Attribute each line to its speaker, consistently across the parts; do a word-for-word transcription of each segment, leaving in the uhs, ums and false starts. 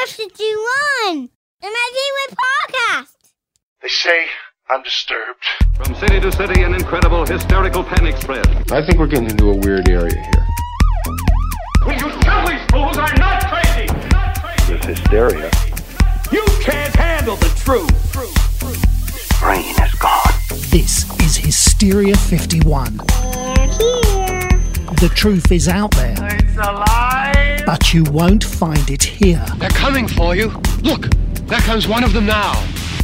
Speaker 1: fifty-one, the Maggie podcast.
Speaker 2: They say I'm disturbed.
Speaker 3: From city to city, an incredible hysterical panic spread.
Speaker 4: I think we're getting into a weird area here.
Speaker 3: Will you tell these fools I'm not crazy? Not crazy.
Speaker 2: This hysteria.
Speaker 3: You can't handle the truth.
Speaker 2: Brain is gone.
Speaker 5: This is Hysteria fifty-one.
Speaker 1: They're here.
Speaker 5: The truth is out there.
Speaker 3: It's alive.
Speaker 5: But you won't find it here.
Speaker 4: They're coming for you. Look, there comes one of them now.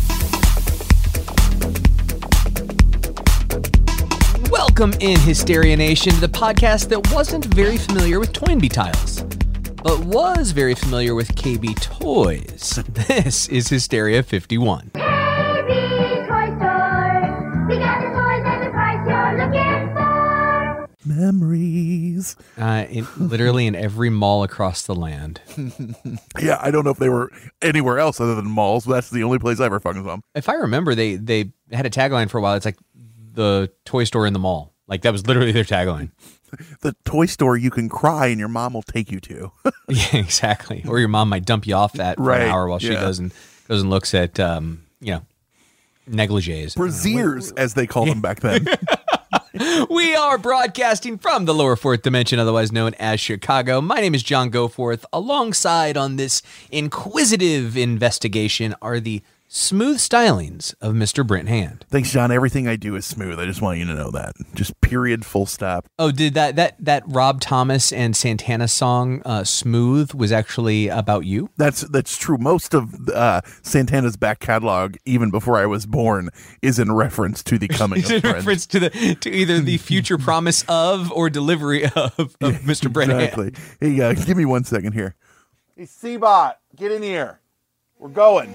Speaker 6: Welcome in, Hysteria Nation, to the podcast that wasn't very familiar with Toynbee tiles, but was very familiar with K B Toys. This is Hysteria fifty-one.
Speaker 1: K B Toy Store. We got the toys at the price you're looking for.
Speaker 7: Memories.
Speaker 6: Uh, in, literally in every mall across the land.
Speaker 7: Yeah, I don't know if they were anywhere else other than malls, but that's the only place I ever fucking saw them.
Speaker 6: If I remember, they, they had a tagline for a while. It's like, the toy store in the mall. Like, that was literally their tagline.
Speaker 7: The toy store you can cry and your mom will take you to.
Speaker 6: Yeah, exactly. Or your mom might dump you off at for
Speaker 7: Right,
Speaker 6: an hour while she
Speaker 7: yeah.
Speaker 6: goes and goes and looks at, um, you know, negligees.
Speaker 7: Braziers, as they called them back then.
Speaker 6: We are broadcasting from the lower fourth dimension, otherwise known as Chicago. My name is John Goforth. Alongside on this inquisitive investigation are the smooth stylings of Mister Brent Hand.
Speaker 7: Thanks, John. Everything I do is smooth. I just want you to know that. Just period, full stop.
Speaker 6: Oh, did that that that Rob Thomas and Santana song, uh, "Smooth," was actually about you?
Speaker 7: That's that's true. Most of uh, Santana's back catalog, even before I was born, is in reference to the coming
Speaker 6: It's
Speaker 7: of
Speaker 6: in
Speaker 7: Brent.
Speaker 6: reference to the to either the future promise of or delivery of, of Mister Brent Hand.
Speaker 7: Exactly. Hey, uh, give me one second here. Hey, C-Bot, get in here. We're going.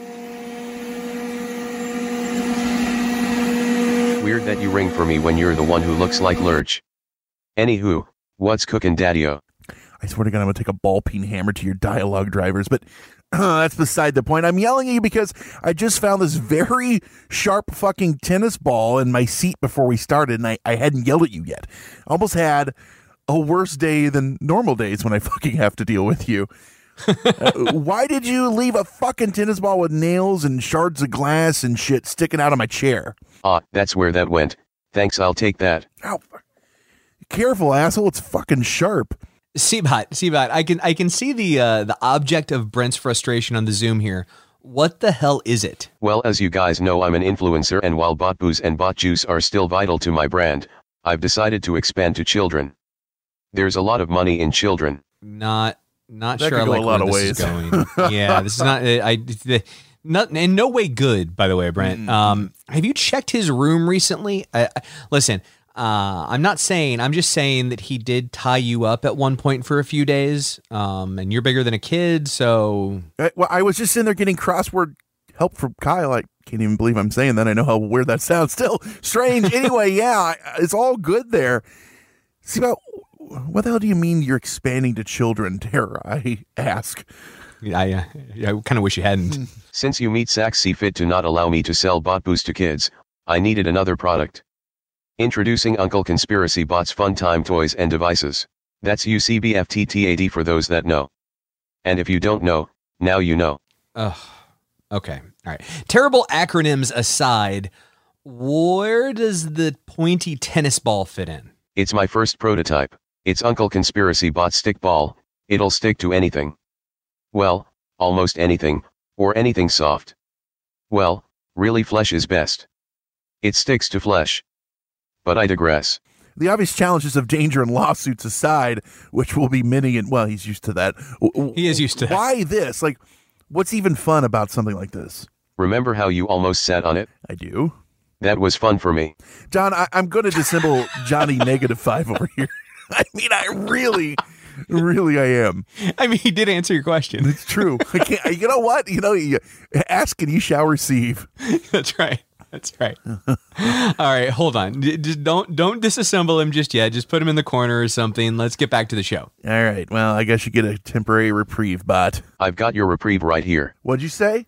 Speaker 8: Weird that you ring for me when you're the one who looks like Lurch. Anywho, what's cookin' daddy-o?
Speaker 7: I swear to God, I'm going to take a ball peen hammer to your dialogue drivers, but uh, that's beside the point. I'm yelling at you because I just found this very sharp fucking tennis ball in my seat before we started, and I, I hadn't yelled at you yet. I almost had a worse day than normal days when I fucking have to deal with you. uh, why did you leave a fucking tennis ball with nails and shards of glass and shit sticking out of my chair?
Speaker 8: Ah, that's where that went. Thanks, I'll take that.
Speaker 7: Ow. Careful, asshole. It's fucking sharp.
Speaker 6: C-Bot, C-Bot, I can I can see the uh, the object of Brent's frustration on the Zoom here. What the hell is it?
Speaker 8: Well, as you guys know, I'm an influencer, and while bot booze and bot juice are still vital to my brand, I've decided to expand to children. There's a lot of money in children.
Speaker 6: Not not
Speaker 7: That
Speaker 6: sure I
Speaker 7: could go
Speaker 6: like
Speaker 7: a lot
Speaker 6: where
Speaker 7: of
Speaker 6: this
Speaker 7: ways.
Speaker 6: is going. Yeah, this is not I the, not in no way good, by the way, Brent.
Speaker 7: Mm.
Speaker 6: Um, have you checked his room recently? I, I, listen, uh, I'm not saying. I'm just saying that he did tie you up at one point for a few days. Um, and you're bigger than a kid, so
Speaker 7: I, well, I was just in there getting crossword help from Kyle. I can't even believe I'm saying that. I know how weird that sounds. Still strange. Anyway, yeah, I, it's all good there. See, about what the hell do you mean you're expanding to children, dare I ask?
Speaker 6: I uh, I kind of wish you hadn't.
Speaker 8: Since you meet Saks see fit to not allow me to sell bot booze to kids, I needed another product. Introducing Uncle Conspiracy Bot's Fun Time Toys and Devices. That's U C B F T T A D for those that know. And if you don't know, now you know.
Speaker 6: Ugh. Okay. All right. Terrible acronyms aside, where does the pointy tennis ball fit in?
Speaker 8: It's my first prototype. It's Uncle Conspiracy Bot Stick Ball. It'll stick to anything. Well, almost anything, or anything soft. Well, really flesh is best. It sticks to flesh. But I digress.
Speaker 7: The obvious challenges of danger and lawsuits aside, which will be many, and well, he's used to that.
Speaker 6: He is used to that.
Speaker 7: Why this? Like, what's even fun about something like this?
Speaker 8: Remember how you almost sat on it?
Speaker 7: I do.
Speaker 8: That was fun for me.
Speaker 7: John, I, I'm going to dissemble Johnny negative five over here. I mean, I really, really, I am.
Speaker 6: I mean, he did answer your question.
Speaker 7: It's true. I can't. You know what? You know, you ask and you shall receive.
Speaker 6: That's right. That's right. All right, hold on. D- Just don't don't disassemble him just yet. Just put him in the corner or something. Let's get back to the show.
Speaker 7: All right. Well, I guess you get a temporary reprieve, Bot.
Speaker 8: I've got your reprieve right here.
Speaker 7: What'd you say?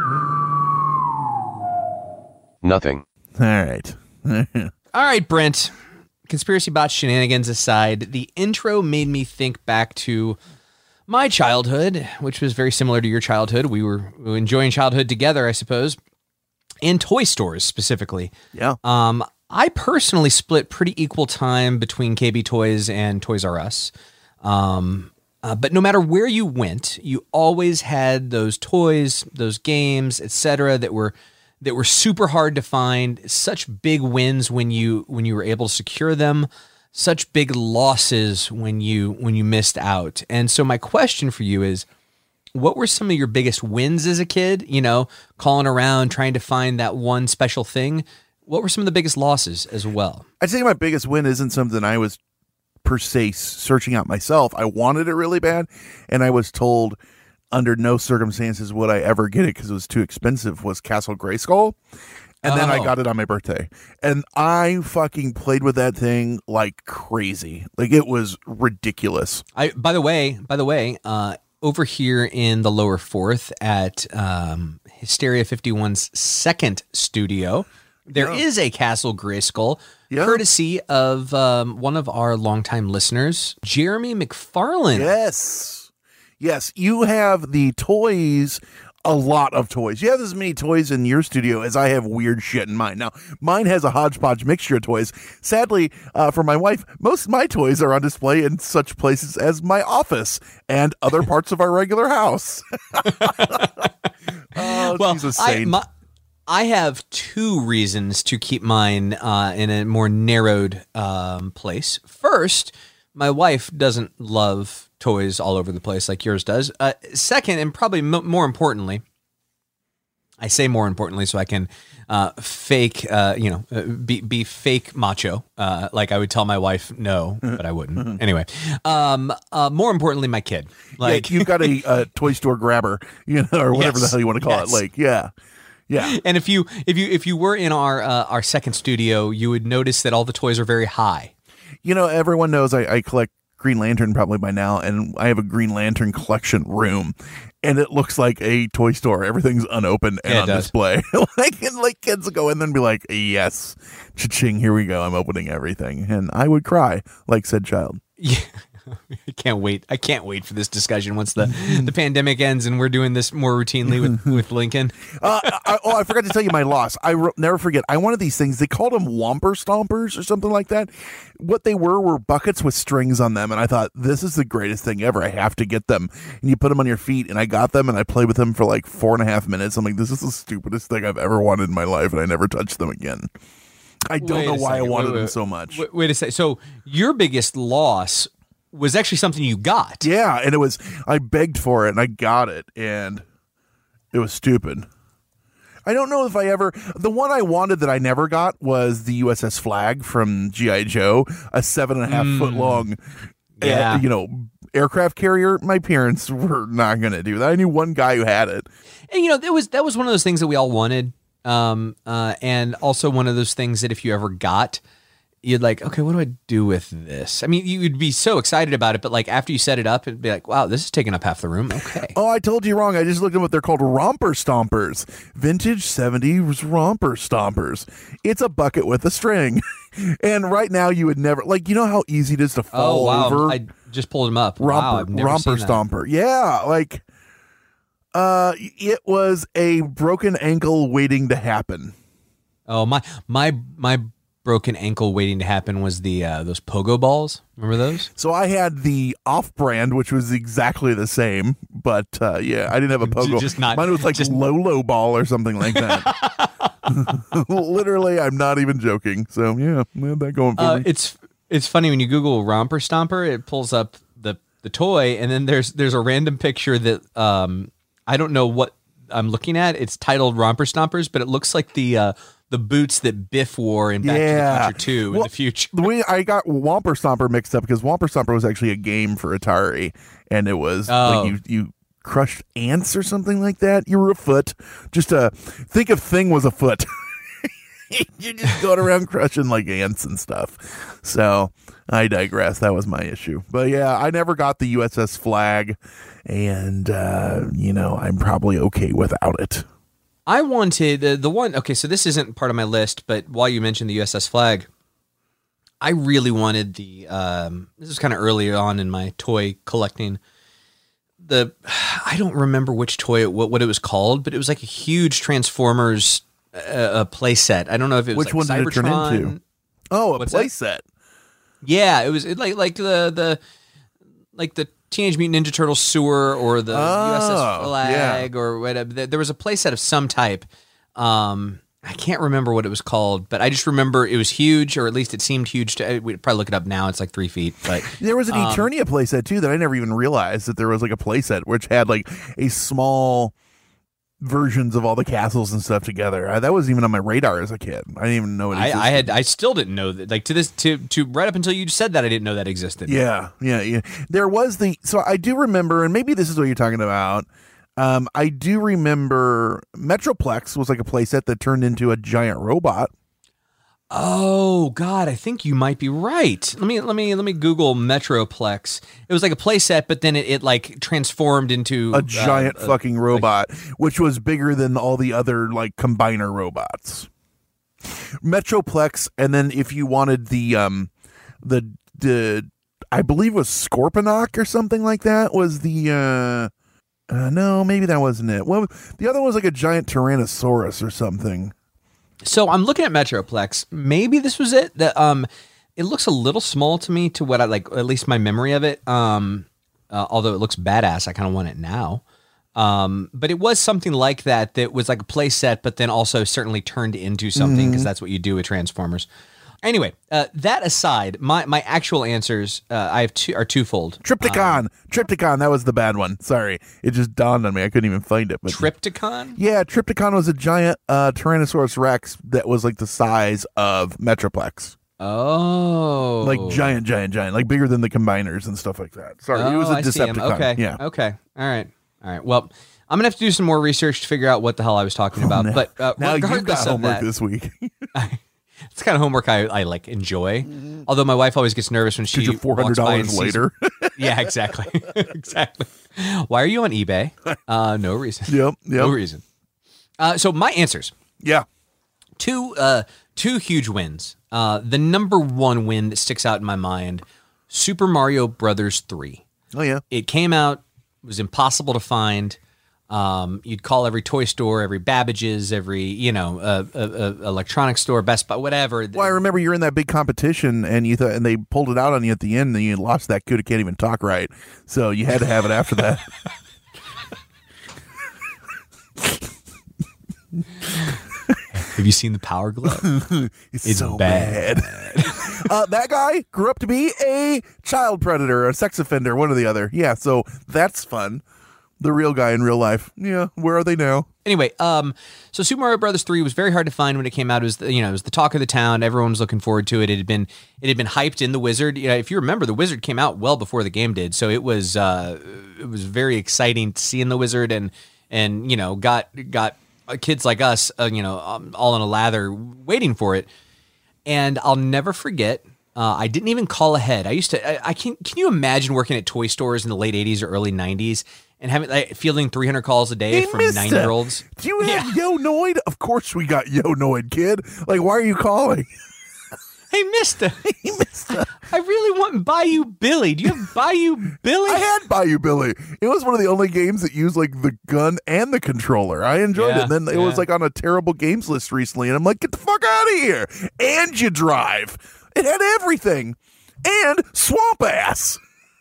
Speaker 8: Nothing.
Speaker 7: All right.
Speaker 6: All right, Brent. Conspiracy bot shenanigans aside, the intro made me think back to My childhood, which was very similar to your childhood, we were enjoying childhood together, I suppose, in toy stores specifically.
Speaker 7: Yeah.
Speaker 6: Um, I personally split pretty equal time between K B Toys and Toys R Us. Um, uh, but no matter where you went, you always had those toys, those games, et cetera, that were that were super hard to find. Such big wins when you when you were able to secure them. Such big losses when you when you missed out. And so my question for you is, what were some of your biggest wins as a kid? You know, calling around, trying to find that one special thing. What were some of the biggest losses as well?
Speaker 7: I'd say my biggest win isn't something I was per se searching out myself. I wanted it really bad, and I was told under no circumstances would I ever get it because it was too expensive, was Castle Grayskull. And then I
Speaker 6: Oh.
Speaker 7: got it on my birthday. And I fucking played with that thing like crazy. Like, it was ridiculous.
Speaker 6: I by the way, by the way, uh, over here in the lower fourth at um, Hysteria fifty-one's second studio, there
Speaker 7: Yeah.
Speaker 6: is a Castle Grayskull,
Speaker 7: Yeah.
Speaker 6: courtesy of um, one of our longtime listeners, Jeremy McFarland.
Speaker 7: Yes. Yes. You have the toys, a lot of toys. You have as many toys in your studio as I have weird shit in mine. Now, mine has a hodgepodge mixture of toys. Sadly, uh, for my wife, most of my toys are on display in such places as my office and other parts of our regular house. Oh,
Speaker 6: Well,
Speaker 7: she's a
Speaker 6: I,
Speaker 7: saint.
Speaker 6: my, I have two reasons to keep mine uh, in a more narrowed um, place. First, my wife doesn't love toys all over the place like yours does. Uh, second, and probably m- more importantly, I say more importantly so I can uh, fake, uh, you know, uh, be, be fake macho. Uh, like I would tell my wife no, but I wouldn't. Anyway, um, uh, more importantly, my kid. Like
Speaker 7: yeah, you've got a, a toy store grabber, you know, or whatever
Speaker 6: Yes.
Speaker 7: the hell you want to call
Speaker 6: Yes.
Speaker 7: it. Like, yeah, yeah.
Speaker 6: And if you if you if you were in our uh, our second studio, you would notice that all the toys are very high.
Speaker 7: You know, everyone knows I, I collect Green Lantern probably by now, and I have a Green Lantern collection room, and it looks like a toy store. Everything's unopened and
Speaker 6: Yeah, it
Speaker 7: on
Speaker 6: does.
Speaker 7: display. like, and like kids will go in there and be like, "Yes, cha-ching, here we go. I'm opening everything," and I would cry like said child.
Speaker 6: Yeah. I can't wait. I can't wait for this discussion once the, the pandemic ends and we're doing this more routinely with, with Lincoln.
Speaker 7: Uh, I, oh, I forgot to tell you my loss. I re- never forget. I wanted these things. They called them Whomper Stompers or something like that. What they were were buckets with strings on them, and I thought, this is the greatest thing ever. I have to get them. And you put them on your feet, and I got them, and I played with them for like four and a half minutes. I'm like, this is the stupidest thing I've ever wanted in my life, and I never touched them again. I don't
Speaker 6: Wait
Speaker 7: know
Speaker 6: a
Speaker 7: why I
Speaker 6: second.
Speaker 7: wanted
Speaker 6: Wait,
Speaker 7: them
Speaker 6: wait,
Speaker 7: so much.
Speaker 6: Wait, wait a second. So your biggest loss was actually something you got.
Speaker 7: Yeah, and it was, I begged for it, and I got it, and it was stupid. I don't know if I ever, the one I wanted that I never got was the U S S Flag from G I. Joe, a seven and a half foot long,
Speaker 6: Yeah.
Speaker 7: uh, you know, aircraft carrier. My parents were not going to do that. I knew one guy who had it.
Speaker 6: And you know, that was that was one of those things that we all wanted. Um, uh, and also one of those things that if you ever got, you'd like, okay, what do I do with this? I mean, you'd be so excited about it, but like after you set it up, it'd be like, wow, this is taking up half the room. Okay.
Speaker 7: Oh, I told you wrong. I just looked at what they're called, romper stompers. Vintage seventies romper stompers. It's a bucket with a string. And right now you would never, like, you know how easy it is to
Speaker 6: Oh
Speaker 7: fall
Speaker 6: wow,
Speaker 7: over?
Speaker 6: I just pulled them up.
Speaker 7: romper,
Speaker 6: wow, I've never
Speaker 7: romper
Speaker 6: seen that.
Speaker 7: stomper. Yeah, like uh it was a broken ankle waiting to happen.
Speaker 6: Oh my my my broken ankle waiting to happen was the uh, those pogo balls. Remember those?
Speaker 7: So I had the off-brand, which was exactly the same, but uh, yeah, I didn't have a pogo.
Speaker 6: Just not-
Speaker 7: Mine was like
Speaker 6: just-
Speaker 7: Lolo ball or something like that. Literally, I'm not even joking. So yeah, I had that going for
Speaker 6: Uh,
Speaker 7: me.
Speaker 6: it's it's funny when you Google romper stomper, it pulls up the the toy, and then there's there's a random picture that um I don't know what I'm looking at. It's titled Romper Stompers, but it looks like the uh, the boots that Biff wore in Back to
Speaker 7: Yeah.
Speaker 6: the Future two in
Speaker 7: Well,
Speaker 6: the future.
Speaker 7: The way I got Whomper Stomper mixed up because Whomper Stomper was actually a game for Atari, and it was
Speaker 6: Oh.
Speaker 7: like you you crushed ants or something like that. You were a foot. Just a think of thing was a foot. You just going around crushing like ants and stuff. So I digress. That was my issue. But yeah, I never got the U S S Flag, and uh, you know, I'm probably okay without it.
Speaker 6: I wanted uh, the one. Okay, so this isn't part of my list, but while you mentioned the U S S Flag, I really wanted the. Um, this was kind of early on in my toy collecting. the I don't remember which toy it, what what it was called, but it was like a huge Transformers uh, play set. I don't know if it was
Speaker 7: Which
Speaker 6: like
Speaker 7: one did it turn
Speaker 6: Cybertron.
Speaker 7: into? Oh, a
Speaker 6: What's
Speaker 7: play
Speaker 6: that?
Speaker 7: set.
Speaker 6: Yeah, it was it like like the the like the Teenage Mutant Ninja Turtles sewer or the
Speaker 7: Oh,
Speaker 6: U S S Flag
Speaker 7: yeah.
Speaker 6: or whatever. There was a play set of some type. Um, I can't remember what it was called, but I just remember it was huge, or at least it seemed huge. To we'd probably look it up now. It's like three feet. But
Speaker 7: There was an
Speaker 6: um,
Speaker 7: Eternia playset too that I never even realized that there was like a playset which had like a small versions of all the castles and stuff together. I, that wasn't even on my radar as a kid. I didn't even know it existed.
Speaker 6: I, I had I still didn't know that. Like to this to to right up until you said that, I didn't know that existed.
Speaker 7: Yeah, yeah, yeah. There was the so I do remember, and maybe this is what you're talking about. Um, I do remember Metroplex was like a playset that turned into a giant robot.
Speaker 6: Oh God, I think you might be right. Let me let me let me Google Metroplex. It was like a playset, but then it, it like transformed into
Speaker 7: A giant
Speaker 6: uh,
Speaker 7: fucking robot, which was bigger than all the other like combiner robots. Metroplex, and then if you wanted the um the the I believe it was Scorponok or something like that was the uh Uh, no, maybe that wasn't it. Well, the other one was like a giant Tyrannosaurus or something.
Speaker 6: So I'm looking at Metroplex. Maybe this was it. That um, it looks a little small to me to what I like. At least my memory of it. Um, uh, although it looks badass, I kind of want it now. Um, but it was something like that. That was like a play set, but then also certainly turned into something because that's what you do with Transformers. Anyway, uh, that aside, my, my actual answers uh, I have two are twofold.
Speaker 7: Triptychon.
Speaker 6: Um,
Speaker 7: Triptychon, that was the bad one. Sorry. It just dawned on me. I couldn't even find it. But
Speaker 6: Triptychon?
Speaker 7: yeah, Triptychon was a giant uh, Tyrannosaurus Rex that was like the size of Metroplex.
Speaker 6: Oh,
Speaker 7: Like giant, giant, giant. Like bigger than the combiners and stuff like that. Sorry,
Speaker 6: Oh,
Speaker 7: it was a
Speaker 6: I see 'em.
Speaker 7: Decepticon.
Speaker 6: Okay.
Speaker 7: Yeah.
Speaker 6: Okay. All right. All right. Well, I'm gonna have to do some more research to figure out what the hell I was talking about.
Speaker 7: now,
Speaker 6: but uh,
Speaker 7: now
Speaker 6: regardless
Speaker 7: you got
Speaker 6: of
Speaker 7: homework
Speaker 6: that,
Speaker 7: this week.
Speaker 6: it's the kind of homework I, I like enjoy. Although my wife always gets nervous when she
Speaker 7: Because you're four hundred
Speaker 6: walks by and
Speaker 7: dollars
Speaker 6: sees-
Speaker 7: later.
Speaker 6: Yeah, exactly. Exactly. Why are you on eBay? Uh, no reason.
Speaker 7: Yep. Yep.
Speaker 6: No reason. Uh, so my answers.
Speaker 7: Yeah.
Speaker 6: Two uh two huge wins. Uh the number one win that sticks out in my mind, Super Mario Brothers three.
Speaker 7: Oh, yeah.
Speaker 6: It came out, it was impossible to find. Um, you'd call every toy store, every Babbage's, every, you know, uh, uh, uh, electronic store, Best Buy, whatever.
Speaker 7: Well, I remember you're in that big competition, and you thought, and they pulled it out on you at the end, and you lost that kid who can't even talk right. So you had to have it after that.
Speaker 6: Have you seen the Power Glove?
Speaker 7: It's,
Speaker 6: It's
Speaker 7: so
Speaker 6: bad.
Speaker 7: bad. uh, that guy grew up to be a child predator, a sex offender, one or the other. Yeah, so that's fun. The real guy in real life. Yeah, where are they now?
Speaker 6: Anyway, um, so Super Mario Brothers three was very hard to find when it came out. It was, the, you know, it was the talk of the town. Everyone was looking forward to it. It had been, it had been hyped in the Wizard. You know, if you remember, the Wizard came out well before the game did, so it was, uh, it was very exciting to see in the Wizard, and and you know, got got kids like us, uh, you know, um, all in a lather waiting for it. And I'll never forget. Uh, I didn't even call ahead. I used to. I, I can. Can you imagine working at toy stores in the late eighties or early nineties and having like, fielding three hundred calls a day
Speaker 7: Hey,
Speaker 6: from
Speaker 7: mister,
Speaker 6: nine year olds?
Speaker 7: Do you have Yo Noid? Of course we got Yo Noid, kid. Like, why are you calling?
Speaker 6: Hey, Mister,
Speaker 7: Hey, mister.
Speaker 6: I really want Bayou Billy. Do you have Bayou Billy?
Speaker 7: I had Bayou Billy. It was one of the only games that used like the gun and the controller. I enjoyed
Speaker 6: Yeah,
Speaker 7: it. And then it
Speaker 6: yeah.
Speaker 7: was like on a terrible games list recently, and I'm like, get the fuck out of here! And you drive. It had everything, and swamp ass.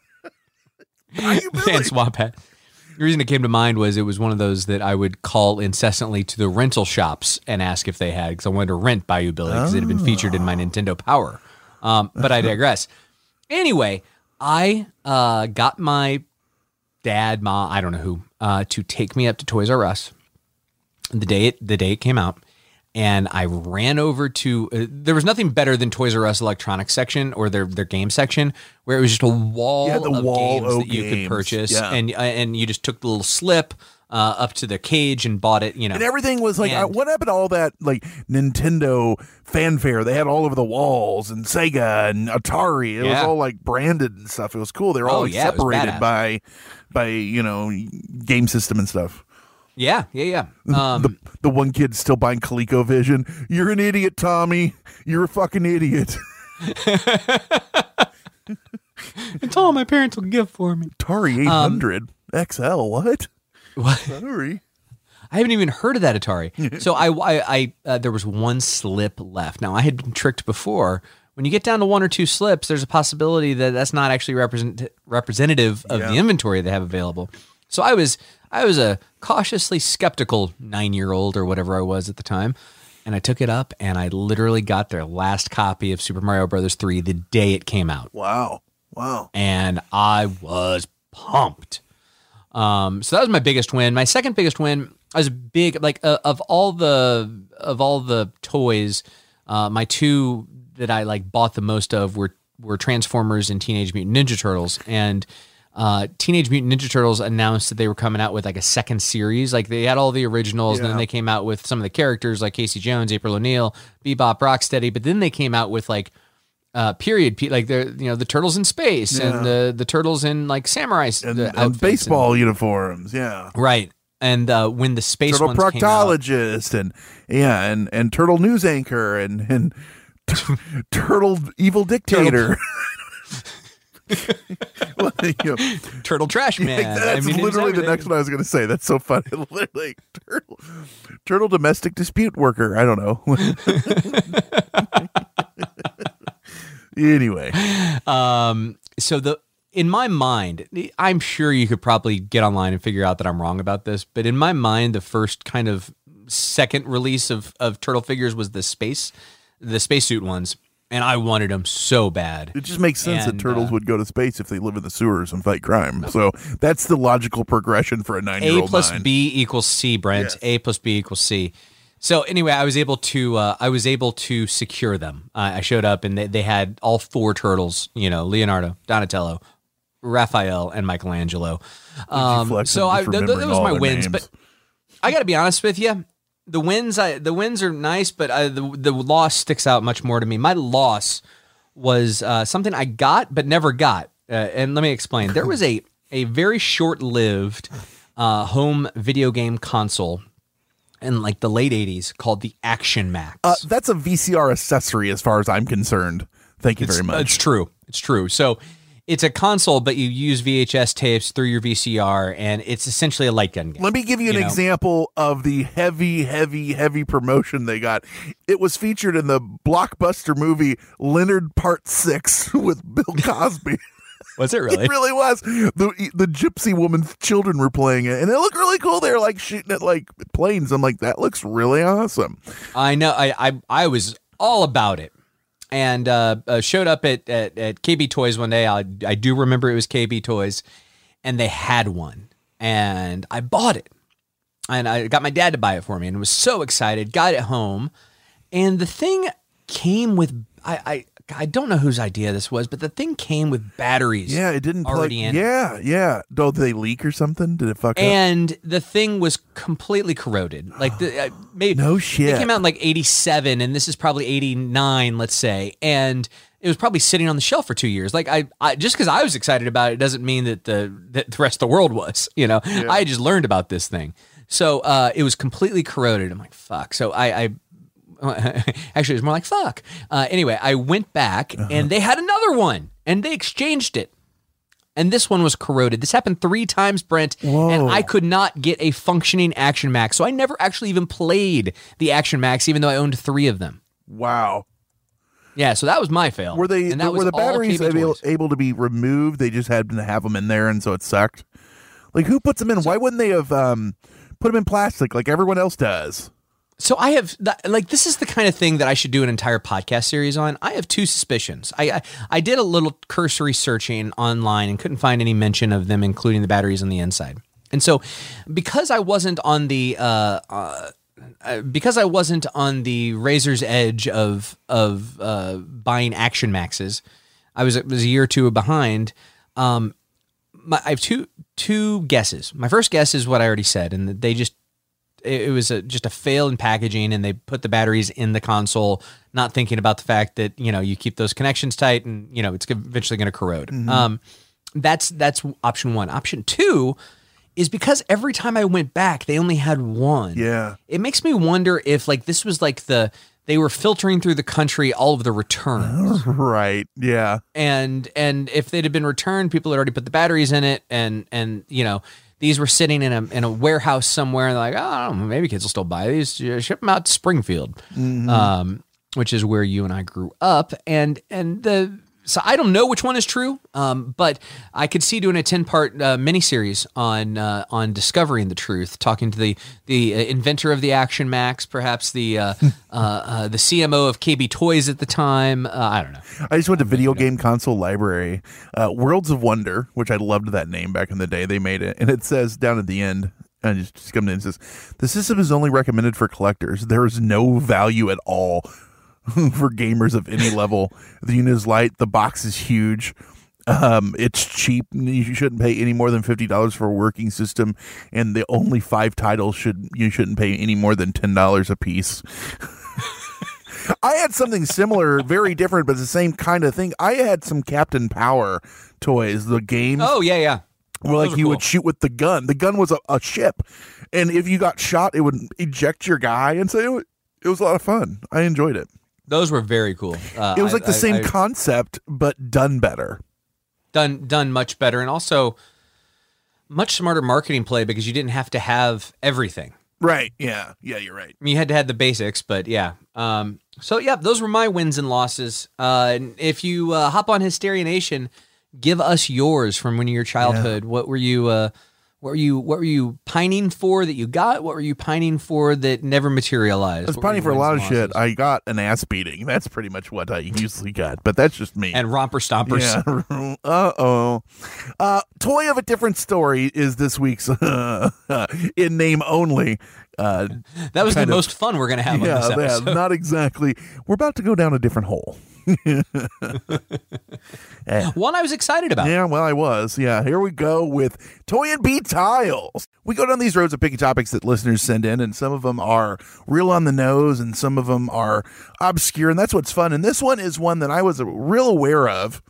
Speaker 7: Bayou Billy.
Speaker 6: And Swamp Hat. The reason it came to mind was it was one of those that I would call incessantly to the rental shops and ask if they had, because I wanted to rent Bayou Billy because it had been featured in my Nintendo Power. Um, but I digress. Anyway, I uh, got my dad, ma, I don't know who, uh, to take me up to Toys R Us the day it, the day it came out. And I ran over to, uh, there was nothing better than Toys R Us electronics section or their their game section, where it was just a wall
Speaker 7: Yeah, the
Speaker 6: of
Speaker 7: wall
Speaker 6: games
Speaker 7: of
Speaker 6: that you
Speaker 7: games.
Speaker 6: could purchase.
Speaker 7: Yeah.
Speaker 6: And uh, and you just took the little slip uh, up to the cage and bought it, you know.
Speaker 7: And everything was like,
Speaker 6: And-
Speaker 7: uh, what happened to all that like Nintendo fanfare they had all over the walls, and Sega and Atari? It
Speaker 6: Yeah.
Speaker 7: was all like branded and stuff. It was cool. They were all
Speaker 6: Oh,
Speaker 7: like
Speaker 6: yeah, it was
Speaker 7: separated
Speaker 6: badass.
Speaker 7: by, by you know, game system and stuff.
Speaker 6: Yeah, yeah, yeah. Um,
Speaker 7: the the one kid still buying ColecoVision. You're an idiot, Tommy. You're a fucking idiot.
Speaker 6: it's all my parents will give for me.
Speaker 7: Atari eight hundred. X L, what?
Speaker 6: What?
Speaker 7: Sorry.
Speaker 6: I haven't even heard of that Atari. So I, I, I uh, there was one slip left. Now I had been tricked before. When you get down to one or two slips, there's a possibility that that's not actually represent, representative of
Speaker 7: Yeah.
Speaker 6: the inventory they have available. So I was, I was a cautiously skeptical nine-year-old or whatever I was at the time, and I took it up and I literally got their last copy of Super Mario Brothers three the day it came out.
Speaker 7: Wow. Wow.
Speaker 6: And I was pumped. Um, so that was my biggest win. My second biggest win, I was big, like uh, of all the of all the toys, uh, my two that I like bought the most of were were Transformers and Teenage Mutant Ninja Turtles. And uh, Teenage Mutant Ninja Turtles announced that they were coming out with like a second series. Like they had all the originals,
Speaker 7: Yeah.
Speaker 6: and then they came out with some of the characters like Casey Jones, April O'Neil, Bebop, Rocksteady. But then they came out with like uh, period, pe- like the you know the turtles in space
Speaker 7: Yeah.
Speaker 6: and the the turtles in like samurai s-
Speaker 7: And,
Speaker 6: the
Speaker 7: and
Speaker 6: outfits
Speaker 7: baseball uniforms, yeah.
Speaker 6: right? And uh, when the space
Speaker 7: Turtle
Speaker 6: ones came out,
Speaker 7: proctologist and yeah, and, and turtle news anchor and and t- turtle evil dictator. Well, you know,
Speaker 6: Turtle Trash Man.
Speaker 7: that's
Speaker 6: I mean, it was
Speaker 7: literally the
Speaker 6: everything.
Speaker 7: next one I was going to say. That's so funny. Literally, turtle, turtle domestic dispute worker. I don't know. Anyway,
Speaker 6: Um, so the in my mind, I'm sure you could probably get online and figure out that I'm wrong about this, but in my mind, the first kind of second release of of turtle figures was the space, the spacesuit ones, and I wanted them so bad.
Speaker 7: it just makes sense
Speaker 6: And,
Speaker 7: that turtles
Speaker 6: uh,
Speaker 7: would go to space if they live in the sewers and fight crime. So that's the logical progression for a
Speaker 6: A
Speaker 7: nine-year-old
Speaker 6: plus
Speaker 7: mind.
Speaker 6: B equals C, Brent.
Speaker 7: Yes.
Speaker 6: A plus B equals C. So anyway, I was able to uh, I was able to secure them. Uh, I showed up and they, they had all four turtles. You know, Leonardo, Donatello, Raphael, and Michelangelo. Um,
Speaker 7: flex
Speaker 6: so
Speaker 7: on
Speaker 6: I
Speaker 7: just
Speaker 6: th- th-
Speaker 7: remembering
Speaker 6: those
Speaker 7: all
Speaker 6: were my
Speaker 7: their
Speaker 6: wins.
Speaker 7: names.
Speaker 6: But I got to be honest with you, the wins I the wins are nice, but I, the the loss sticks out much more to me. My loss was uh, something I got but never got, uh, and let me explain. There was a a very short lived uh, home video game console in like the late eighties called the Action Max.
Speaker 7: Uh, that's a V C R accessory as far as I'm concerned. Thank you
Speaker 6: It's,
Speaker 7: very much.
Speaker 6: it's true. It's true. So it's a console, but you use V H S tapes through your V C R, and it's essentially a light gun game.
Speaker 7: Let me give you an
Speaker 6: you know?
Speaker 7: example of the heavy, heavy, heavy promotion they got. It was featured in the blockbuster movie Leonard Part Six with Bill Cosby.
Speaker 6: Was it really?
Speaker 7: It really was. The the gypsy woman's children were playing it, and it looked really cool. They were like shooting at like planes. I'm like, that looks really awesome.
Speaker 6: I know. I, I I was all about it, and uh, uh, showed up at, at at K B Toys one day. I I do remember it was K B Toys, and they had one, and I bought it, and I got my dad to buy it for me, and was so excited. Got it home, and the thing came with I I. I don't know whose idea this was, but the thing came with batteries.
Speaker 7: Yeah, it didn't
Speaker 6: already
Speaker 7: play.
Speaker 6: in.
Speaker 7: Yeah, yeah. Did they leak or something? Did it fuck up?
Speaker 6: And the thing was completely corroded. Like the uh, maybe
Speaker 7: No shit.
Speaker 6: It came out in like eighty-seven, and this is probably eighty-nine, let's say, and it was probably sitting on the shelf for two years. Like I, I just because I was excited about it doesn't mean that the that the rest of the world was. You know, I just learned about this thing, so uh, it was completely corroded. I'm like, fuck. So I. I Actually, it was more like fuck. Uh, anyway, I went back
Speaker 7: Uh-huh.
Speaker 6: and they had another one, and they exchanged it. And this one was corroded. This happened three times, Brent,
Speaker 7: Whoa.
Speaker 6: and I could not get a functioning Action Max. So I never actually even played the Action Max, even though I owned three of them.
Speaker 7: Wow.
Speaker 6: Yeah, so that was my fail.
Speaker 7: Were they
Speaker 6: And that
Speaker 7: were
Speaker 6: was
Speaker 7: the
Speaker 6: all
Speaker 7: batteries
Speaker 6: K B
Speaker 7: able,
Speaker 6: Toys.
Speaker 7: able to be removed? They just had to have them in there, and so it sucked. Like, who puts them in? Why wouldn't they have um, put them in plastic like everyone else does?
Speaker 6: So I have that, like this is the kind of thing that I should do an entire podcast series on. I have two suspicions. I, I I did a little cursory searching online and couldn't find any mention of them including the batteries on the inside. And so because I wasn't on the uh, uh, uh, because I wasn't on the razor's edge of of uh, buying Action Maxes, I was was a year or two behind. Um, my, I have two two guesses. My first guess is what I already said, and they just. It was a, just a fail in packaging, and they put the batteries in the console, not thinking about the fact that, you know, you keep those connections tight and, you know, it's eventually going to corrode.
Speaker 7: Mm-hmm.
Speaker 6: Um, that's, that's option one. Option two is because every time I went back, they only had one.
Speaker 7: Yeah.
Speaker 6: It makes me wonder if like, this was like the, they were filtering through the country all of the returns.
Speaker 7: Right. Yeah.
Speaker 6: And and if they'd have been returned, people had already put the batteries in it, and and you know these were sitting in a in a warehouse somewhere, and they're like, oh, I don't know, maybe kids will still buy these. Ship them out to Springfield,
Speaker 7: Mm-hmm.
Speaker 6: um, which is where you and I grew up, and and the. So I don't know which one is true, um, but I could see doing a ten-part uh, miniseries on uh, on discovering the truth, talking to the the uh, inventor of the Action Max, perhaps the uh, uh, uh, the C M O of K B Toys at the time. Uh, I don't know.
Speaker 7: I just went to Video Game Console Library, uh, Worlds of Wonder, which I loved that name back in the day. They made it, and it says down at the end, and it just, just comes in and says, "The system is only recommended for collectors. There is no value at all for gamers of any level. The unit is light. The box is huge. Um, it's cheap. You shouldn't pay any more than fifty dollars for a working system, and the only five titles should you shouldn't pay any more than ten dollars a piece." I had something similar, very different, but the same kind of thing. I had some Captain Power toys, the games.
Speaker 6: Oh yeah, yeah.
Speaker 7: Where like
Speaker 6: Those are
Speaker 7: you
Speaker 6: cool.
Speaker 7: would shoot with the gun. The gun was a, a ship, and if you got shot, it would eject your guy, and so it was, it was a lot of fun. I enjoyed it.
Speaker 6: Those were very cool. Uh,
Speaker 7: It was like
Speaker 6: I-
Speaker 7: the
Speaker 6: I-
Speaker 7: same
Speaker 6: I-
Speaker 7: concept, but done better.
Speaker 6: done done much better, and also much smarter marketing play because you didn't have to have everything.
Speaker 7: Right. Yeah. Yeah, you're right.
Speaker 6: I mean, you had to have the basics, but yeah. Um, so yeah, those were my wins and losses. Uh, and if you uh, hop on Hysteria Nation, give us yours from when your childhood. What were you? Uh, what were you? What were you pining for that you got? What were you pining for that never materialized?
Speaker 7: I was
Speaker 6: What were
Speaker 7: pining
Speaker 6: your
Speaker 7: for a lot of
Speaker 6: wins and
Speaker 7: shit.
Speaker 6: losses?
Speaker 7: I got an ass beating. That's pretty much what I usually got, but that's just me.
Speaker 6: and romper stompers.
Speaker 7: Yeah. Uh-oh. Uh, Toy of a Different Story is this week's uh, in name only. Uh,
Speaker 6: That was the
Speaker 7: kind of-
Speaker 6: most fun we're gonna have
Speaker 7: yeah,
Speaker 6: on this
Speaker 7: yeah,
Speaker 6: episode.
Speaker 7: not exactly. We're about to go down a different hole.
Speaker 6: One I was excited about.
Speaker 7: Yeah, well, I was. Yeah, here we go with Toy and Beat Tiles. We go down these roads of picking topics that listeners send in, and some of them are real on the nose, and some of them are obscure, and that's what's fun. And this one is one that I was real aware of,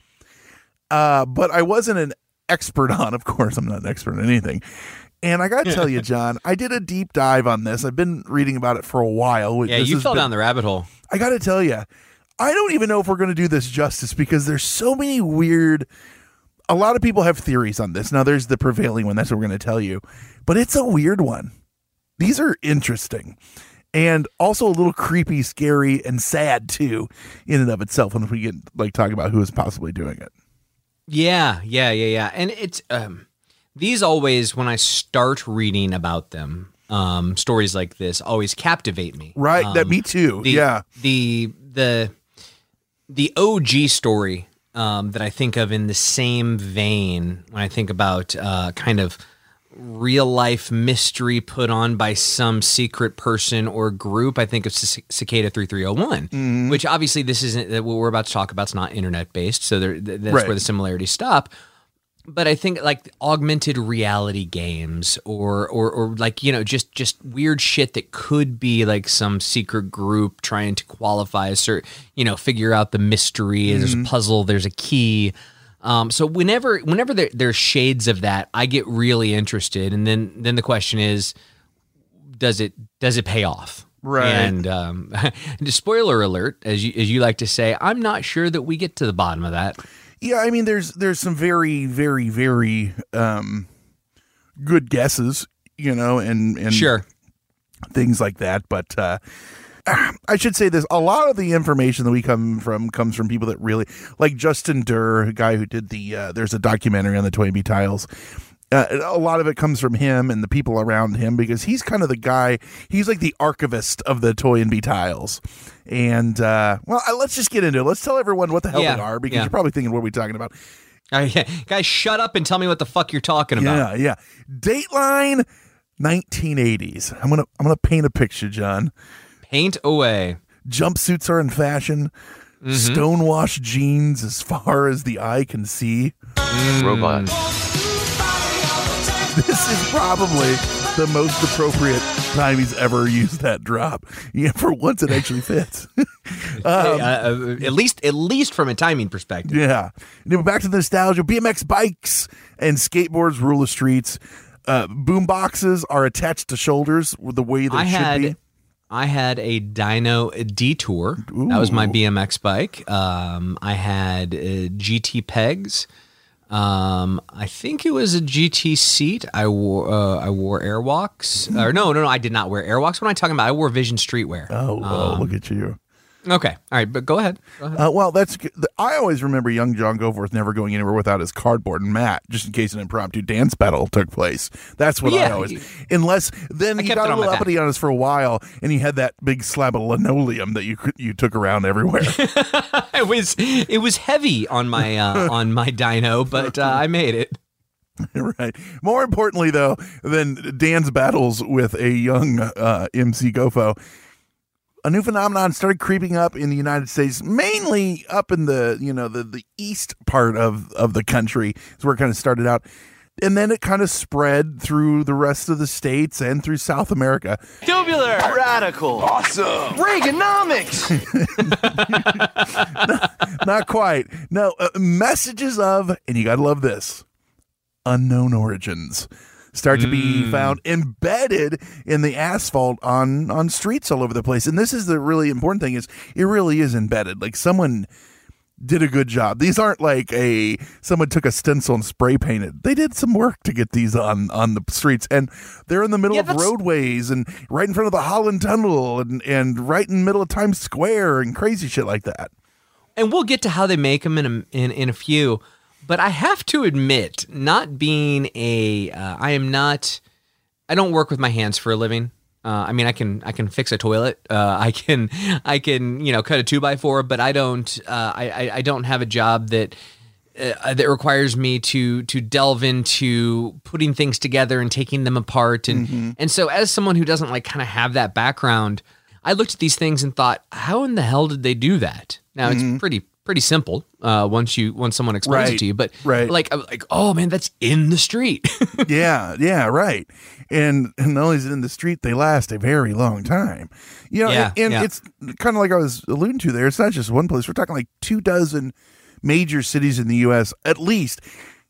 Speaker 7: uh, but I wasn't an expert on. Of course, I'm not an expert on anything. And I got to tell you, John, I did a deep dive on this. I've been reading about it for a while.
Speaker 6: Yeah,
Speaker 7: This
Speaker 6: you
Speaker 7: has
Speaker 6: fell
Speaker 7: been-
Speaker 6: down the rabbit hole.
Speaker 7: I got to tell you, I don't even know if we're going to do this justice because there's so many weird. A lot of people have theories on this. Now, there's the prevailing one. That's what we're going to tell you. But it's a weird one. These are interesting and also a little creepy, scary, and sad, too, in and of itself when we get like talking about who is possibly doing it.
Speaker 6: Yeah, yeah, yeah, yeah. And it's um, these always, when I start reading about them, um, stories like this always captivate me.
Speaker 7: Right.
Speaker 6: Um,
Speaker 7: that me, too.
Speaker 6: the,
Speaker 7: yeah.
Speaker 6: The the the O G story um, that I think of in the same vein when I think about uh, kind of real life mystery put on by some secret person or group, I think of C- Cicada three three oh one,
Speaker 7: Mm-hmm.
Speaker 6: which obviously this isn't what we're about to talk about. It's not internet based, so there, th- that's
Speaker 7: Right.
Speaker 6: where the similarities stop. But I think like augmented reality games or, or or like, you know, just just weird shit that could be like some secret group trying to qualify a certain, you know, figure out the mystery. There's a puzzle, there's a key. Um, so whenever whenever there, there's shades of that, I get really interested. And then then the question is, does it does it pay off?
Speaker 7: Right.
Speaker 6: And um, spoiler alert, as you as you like to say, I'm not sure that we get to the bottom of that.
Speaker 7: Yeah, I mean, there's there's some very, very, very um, good guesses, you know, and, and
Speaker 6: Sure.
Speaker 7: things like that. But uh, I should say this: a lot of the information that we come from comes from people that really like Justin Durr, a guy who did the. Uh, there's a documentary on the Toy and Beat Tiles. Uh, a lot of it comes from him and the people around him because he's kind of the guy. He's like the archivist of the Toy and Beat Tiles. And uh, well, uh, let's just get into it. Let's tell everyone what the hell
Speaker 6: Yeah,
Speaker 7: they are because
Speaker 6: yeah.
Speaker 7: you're probably thinking, what are we talking about?
Speaker 6: Uh, yeah. Guys, shut up and tell me what the fuck you're talking about.
Speaker 7: Yeah, yeah. Dateline nineteen eighties. I'm gonna I'm gonna paint a picture, John.
Speaker 6: Paint away.
Speaker 7: Jumpsuits are in fashion.
Speaker 6: Mm-hmm.
Speaker 7: Stonewashed jeans as far as the eye can see.
Speaker 8: Robot.
Speaker 7: This is probably the most appropriate time he's ever used that drop. Yeah, for once it actually fits.
Speaker 6: Hey, uh, uh, at least, at least from a timing perspective.
Speaker 7: Yeah. Now, back to the nostalgia. B M X bikes and skateboards rule the streets. Uh, boom boxes are attached to shoulders the way they
Speaker 6: I
Speaker 7: should
Speaker 6: had,
Speaker 7: be.
Speaker 6: I had a Dyno Detour. That was my B M X bike. Um, I had uh, G T pegs. Um, I think it was a G T seat. I wore uh, I wore Airwalks. Or no, no, no, I did not wear Airwalks. What am I talking about? I wore Vision Streetwear.
Speaker 7: Oh, oh
Speaker 6: Um,
Speaker 7: look at you.
Speaker 6: Okay. All right, but go ahead. Go ahead.
Speaker 7: Uh, well, that's good. I always remember young John Goforth never going anywhere without his cardboard and mat, just in case an impromptu dance battle took place. That's what I
Speaker 6: Yeah,
Speaker 7: always.
Speaker 6: you-
Speaker 7: Unless then
Speaker 6: I
Speaker 7: you
Speaker 6: kept
Speaker 7: got
Speaker 6: it
Speaker 7: a
Speaker 6: on my
Speaker 7: little
Speaker 6: back.
Speaker 7: uppity on us for a while, and you had that big slab of linoleum that you could- you took around everywhere.
Speaker 6: it was it was heavy on my uh, on my dyno, but uh, I made it.
Speaker 7: Right. More importantly, though, than Dan's battles with a young uh, M C Gofo, a new phenomenon started creeping up in the United States, mainly up in the you know the, the east part of, of the country is where it kind of started out. And then it kind of spread through the rest of the states and through South America.
Speaker 9: Tubular. Radical. Awesome. Reaganomics.
Speaker 7: not, not quite. No, uh, messages of, and you got to love this, unknown origins start to be
Speaker 6: Mm.
Speaker 7: found embedded in the asphalt on on streets all over the place. And this is the really important thing, is it really is embedded. Like someone did a good job. These aren't like a someone took a stencil and spray painted. They did some work to get these on on the streets, and they're in the middle
Speaker 6: Yeah,
Speaker 7: of
Speaker 6: that's-
Speaker 7: roadways and right in front of the Holland Tunnel and and right in the middle of Times Square and crazy shit like that.
Speaker 6: And we'll get to how they make them in a, in in a few. But I have to admit, not being a, uh, I am not, I don't work with my hands for a living. Uh, I mean, I can I can fix a toilet. Uh, I can I can you know cut a two by four, but I don't uh, I, I I don't have a job that uh, that requires me to to delve into putting things together and taking them apart. And
Speaker 7: Mm-hmm.
Speaker 6: and so as someone who doesn't like kind of have that background, I looked at these things and thought, how in the hell did they do that? Now it's pretty pretty simple uh, once you once someone explains
Speaker 7: Mm-hmm. Right,
Speaker 6: it to you, but
Speaker 7: right.
Speaker 6: like I'm like oh man, that's in the street.
Speaker 7: yeah, yeah, right. And, and not only is it in the street, they last a very long time. You know,
Speaker 6: Yeah,
Speaker 7: and, and
Speaker 6: yeah.
Speaker 7: it's kind of like I was alluding to there. It's not just one place. We're talking like two dozen major cities in the U S at least,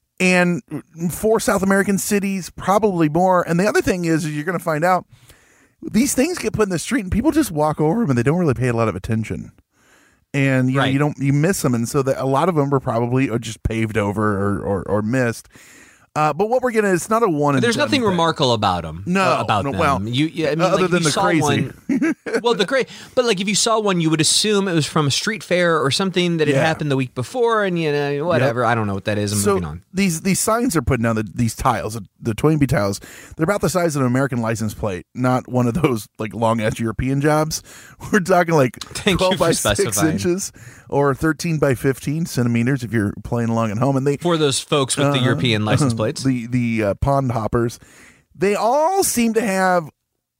Speaker 7: and four South American cities, probably more. And the other thing is, is you're going to find out these things get put in the street and people just walk over them and they don't really pay a lot of attention. And you know,
Speaker 6: Right.
Speaker 7: you don't you miss them, and so that a lot of them are probably just paved over or or, or missed. Uh, but what we're gonna it's not a one. and
Speaker 6: There's
Speaker 7: done
Speaker 6: nothing
Speaker 7: thing.
Speaker 6: remarkable about them.
Speaker 7: No,
Speaker 6: uh, about
Speaker 7: no,
Speaker 6: them.
Speaker 7: well,
Speaker 6: you, you I mean,
Speaker 7: other
Speaker 6: like, if
Speaker 7: than
Speaker 6: you
Speaker 7: the
Speaker 6: saw
Speaker 7: crazy.
Speaker 6: One, well, the great, but like if you saw one, you would assume it was from a street fair or something that had
Speaker 7: Yeah.
Speaker 6: happened the week before, and you know whatever. I don't know what that is. I'm
Speaker 7: so
Speaker 6: moving on.
Speaker 7: these these signs are putting down the, these tiles, the, the Toynbee tiles. They're about the size of an American license plate, not one of those like long ass European jobs. We're talking like
Speaker 6: Thank you
Speaker 7: twelve
Speaker 6: for
Speaker 7: by six
Speaker 6: specifying.
Speaker 7: inches or thirteen by fifteen centimeters if you're playing along at home. And they
Speaker 6: For those folks with the
Speaker 7: Uh,
Speaker 6: European license plates,
Speaker 7: the the uh, pond hoppers, they all seem to have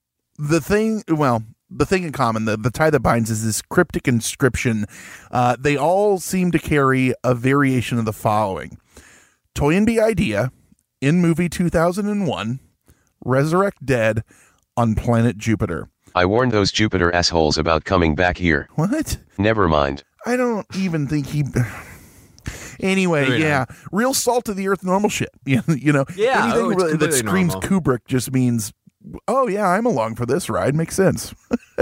Speaker 7: the thing. Well, the thing in common, the the tie that binds is this cryptic inscription. Uh, they all seem to carry a variation of the following: Toynbee idea in movie two thousand one, resurrect dead on planet Jupiter.
Speaker 8: I warned those Jupiter assholes about coming back here.
Speaker 7: What?
Speaker 8: Never mind.
Speaker 7: I don't even think he. Anyway,
Speaker 6: Maybe
Speaker 7: yeah, real salt of the earth, normal shit. You you know,
Speaker 6: Yeah,
Speaker 7: anything
Speaker 6: oh, it's
Speaker 7: really that
Speaker 6: completely
Speaker 7: screams
Speaker 6: normal.
Speaker 7: Kubrick just means, oh yeah, I'm along for this ride. Makes sense.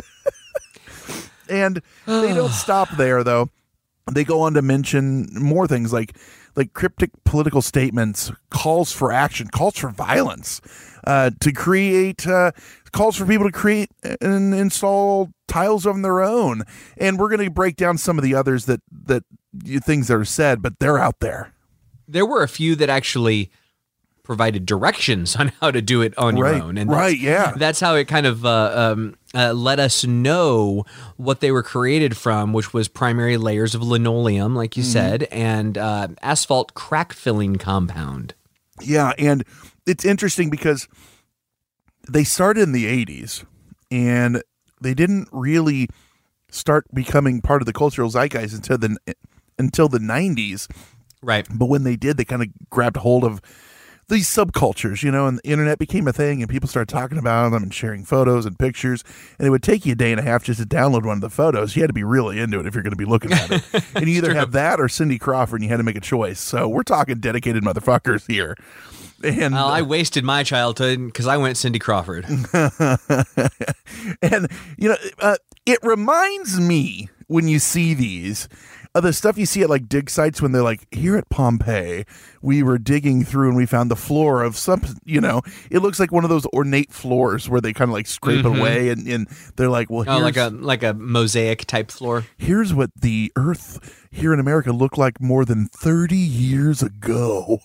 Speaker 7: And they don't stop there, though. They go on to mention more things like like cryptic political statements, calls for action, calls for violence, uh, to create uh, calls for people to create and install tiles on their own. And we're going to break down some of the others that that things that are said, but they're out there.
Speaker 6: there were a few that actually provided directions on how to do it on
Speaker 7: Right,
Speaker 6: your own, and
Speaker 7: right,
Speaker 6: that's,
Speaker 7: yeah.
Speaker 6: that's how it kind of uh, um, uh, let us know what they were created from, which was primary layers of linoleum, like you
Speaker 7: Mm-hmm.
Speaker 6: said, and uh, asphalt crack filling compound.
Speaker 7: Yeah, and it's interesting because they started in the eighties and they didn't really start becoming part of the cultural zeitgeist until the until the nineties.
Speaker 6: Right.
Speaker 7: But when they did, they kind of grabbed hold of these subcultures, you know, and the internet became a thing and people started talking about them and sharing photos and pictures. And it would take you a day and a half just to download one of the photos. You had to be really into it if you're going to be looking at it. And you either have that or Cindy Crawford, and you had to make a choice. So we're talking dedicated motherfuckers here. And
Speaker 6: well, I wasted my childhood because I went Cindy Crawford.
Speaker 7: And, you know, uh, it reminds me when you see these of the stuff you see at like dig sites when they're like, here at Pompeii, we were digging through and we found the floor of some, you know, it looks like one of those ornate floors where they kind of like scrape
Speaker 6: Mhm.
Speaker 7: it away and, and they're like, well, here's,
Speaker 6: Oh, like a like a mosaic type floor.
Speaker 7: here's what the earth here in America looked like more than thirty years ago.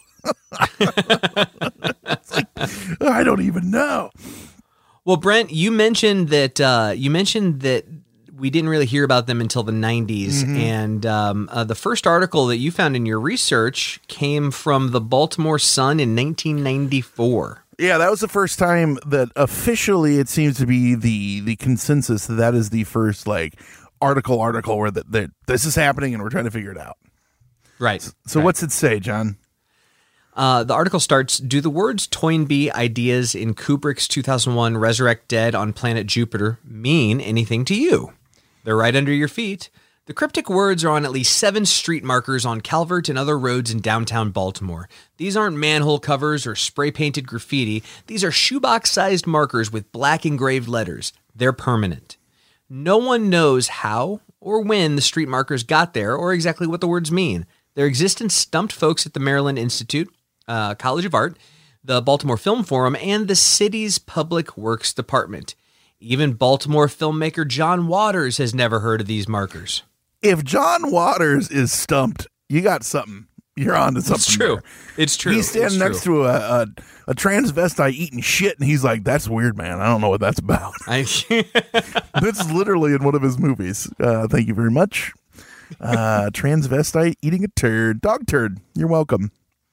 Speaker 7: It's like, I don't even know.
Speaker 6: Well, Brent, you mentioned that uh, you mentioned that we didn't really hear about them until the nineties,
Speaker 7: Mhm.
Speaker 6: and um, uh, the first article that you found in your research came from the Baltimore Sun in nineteen ninety-four.
Speaker 7: Yeah, that was the first time that officially it seems to be the the consensus that that is the first like article article where that, that this is happening and we're trying to figure it out.
Speaker 6: Right.
Speaker 7: So
Speaker 6: right.
Speaker 7: what's it say, John?
Speaker 6: Uh, the article starts, do the words Toynbee ideas in Kubrick's two thousand one Resurrect Dead on Planet Jupiter mean anything to you? They're right under your feet. The cryptic words are on at least seven street markers on Calvert and other roads in downtown Baltimore. These aren't manhole covers or spray-painted graffiti. These are shoebox-sized markers with black engraved letters. They're permanent. No one knows how or when the street markers got there or exactly what the words mean. Their existence stumped folks at the Maryland Institute, uh, College of Art, the Baltimore Film Forum, and the city's Public Works Department. Even Baltimore filmmaker John Waters has never heard of these markers.
Speaker 7: If John Waters is stumped, you got something. You're on to something.
Speaker 6: It's true.
Speaker 7: there.
Speaker 6: It's true.
Speaker 7: He's standing
Speaker 6: It's
Speaker 7: next
Speaker 6: true.
Speaker 7: to a, a a transvestite eating shit, and he's like, "That's weird, man. I don't know what that's about."
Speaker 6: I,
Speaker 7: That's literally in one of his movies. Uh, thank you very much. Uh, transvestite eating a turd, dog turd. You're welcome.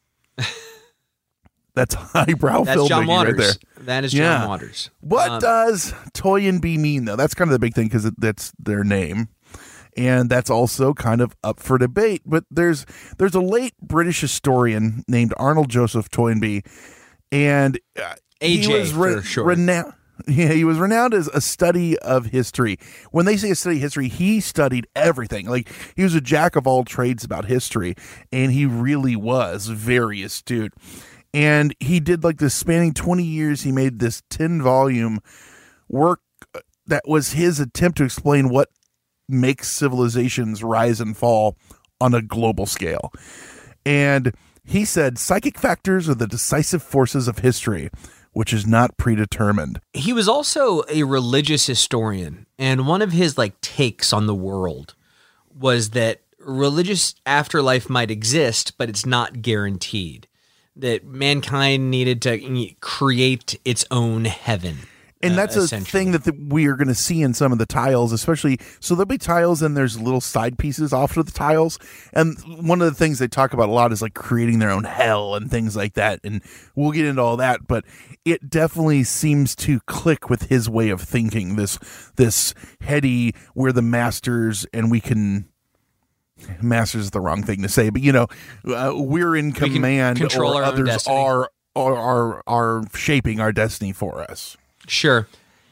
Speaker 7: That's highbrow
Speaker 6: That's
Speaker 7: filmmaking
Speaker 6: John Waters.
Speaker 7: right there.
Speaker 6: That is John
Speaker 7: Yeah.
Speaker 6: Waters.
Speaker 7: What
Speaker 6: Um,
Speaker 7: does Toynbee mean, though? That's kind of the big thing because that's their name, and that's also kind of up for debate. But there's there's a late British historian named Arnold Joseph Toynbee, and uh,
Speaker 6: A J
Speaker 7: he was re-
Speaker 6: for short.
Speaker 7: renowned. Yeah, he was renowned as a study of history. When they say a study of history, he studied everything. Like, he was a jack of all trades about history, and he really was very astute. And he did like this spanning twenty years. He made this ten volume work that was his attempt to explain what makes civilizations rise and fall on a global scale. And he said, psychic factors are the decisive forces of history, which is not predetermined.
Speaker 6: He was also a religious historian, and one of his like takes on the world was that religious afterlife might exist, but it's not guaranteed. That mankind needed to create its own heaven.
Speaker 7: And
Speaker 6: uh,
Speaker 7: that's a
Speaker 6: essentially.
Speaker 7: thing that the, we are going to see in some of the tiles, especially. So there'll be tiles and there's little side pieces off of the tiles. And one of the things they talk about a lot is like creating their own hell and things like that. And we'll get into all that. But it definitely seems to click with his way of thinking. This, this heady, we're the masters and we can... Masters is the wrong thing to say, but you know, uh, we're in
Speaker 6: We can
Speaker 7: command,
Speaker 6: control
Speaker 7: or
Speaker 6: our own
Speaker 7: others
Speaker 6: destiny.
Speaker 7: are, are are are shaping our destiny for us.
Speaker 6: Sure.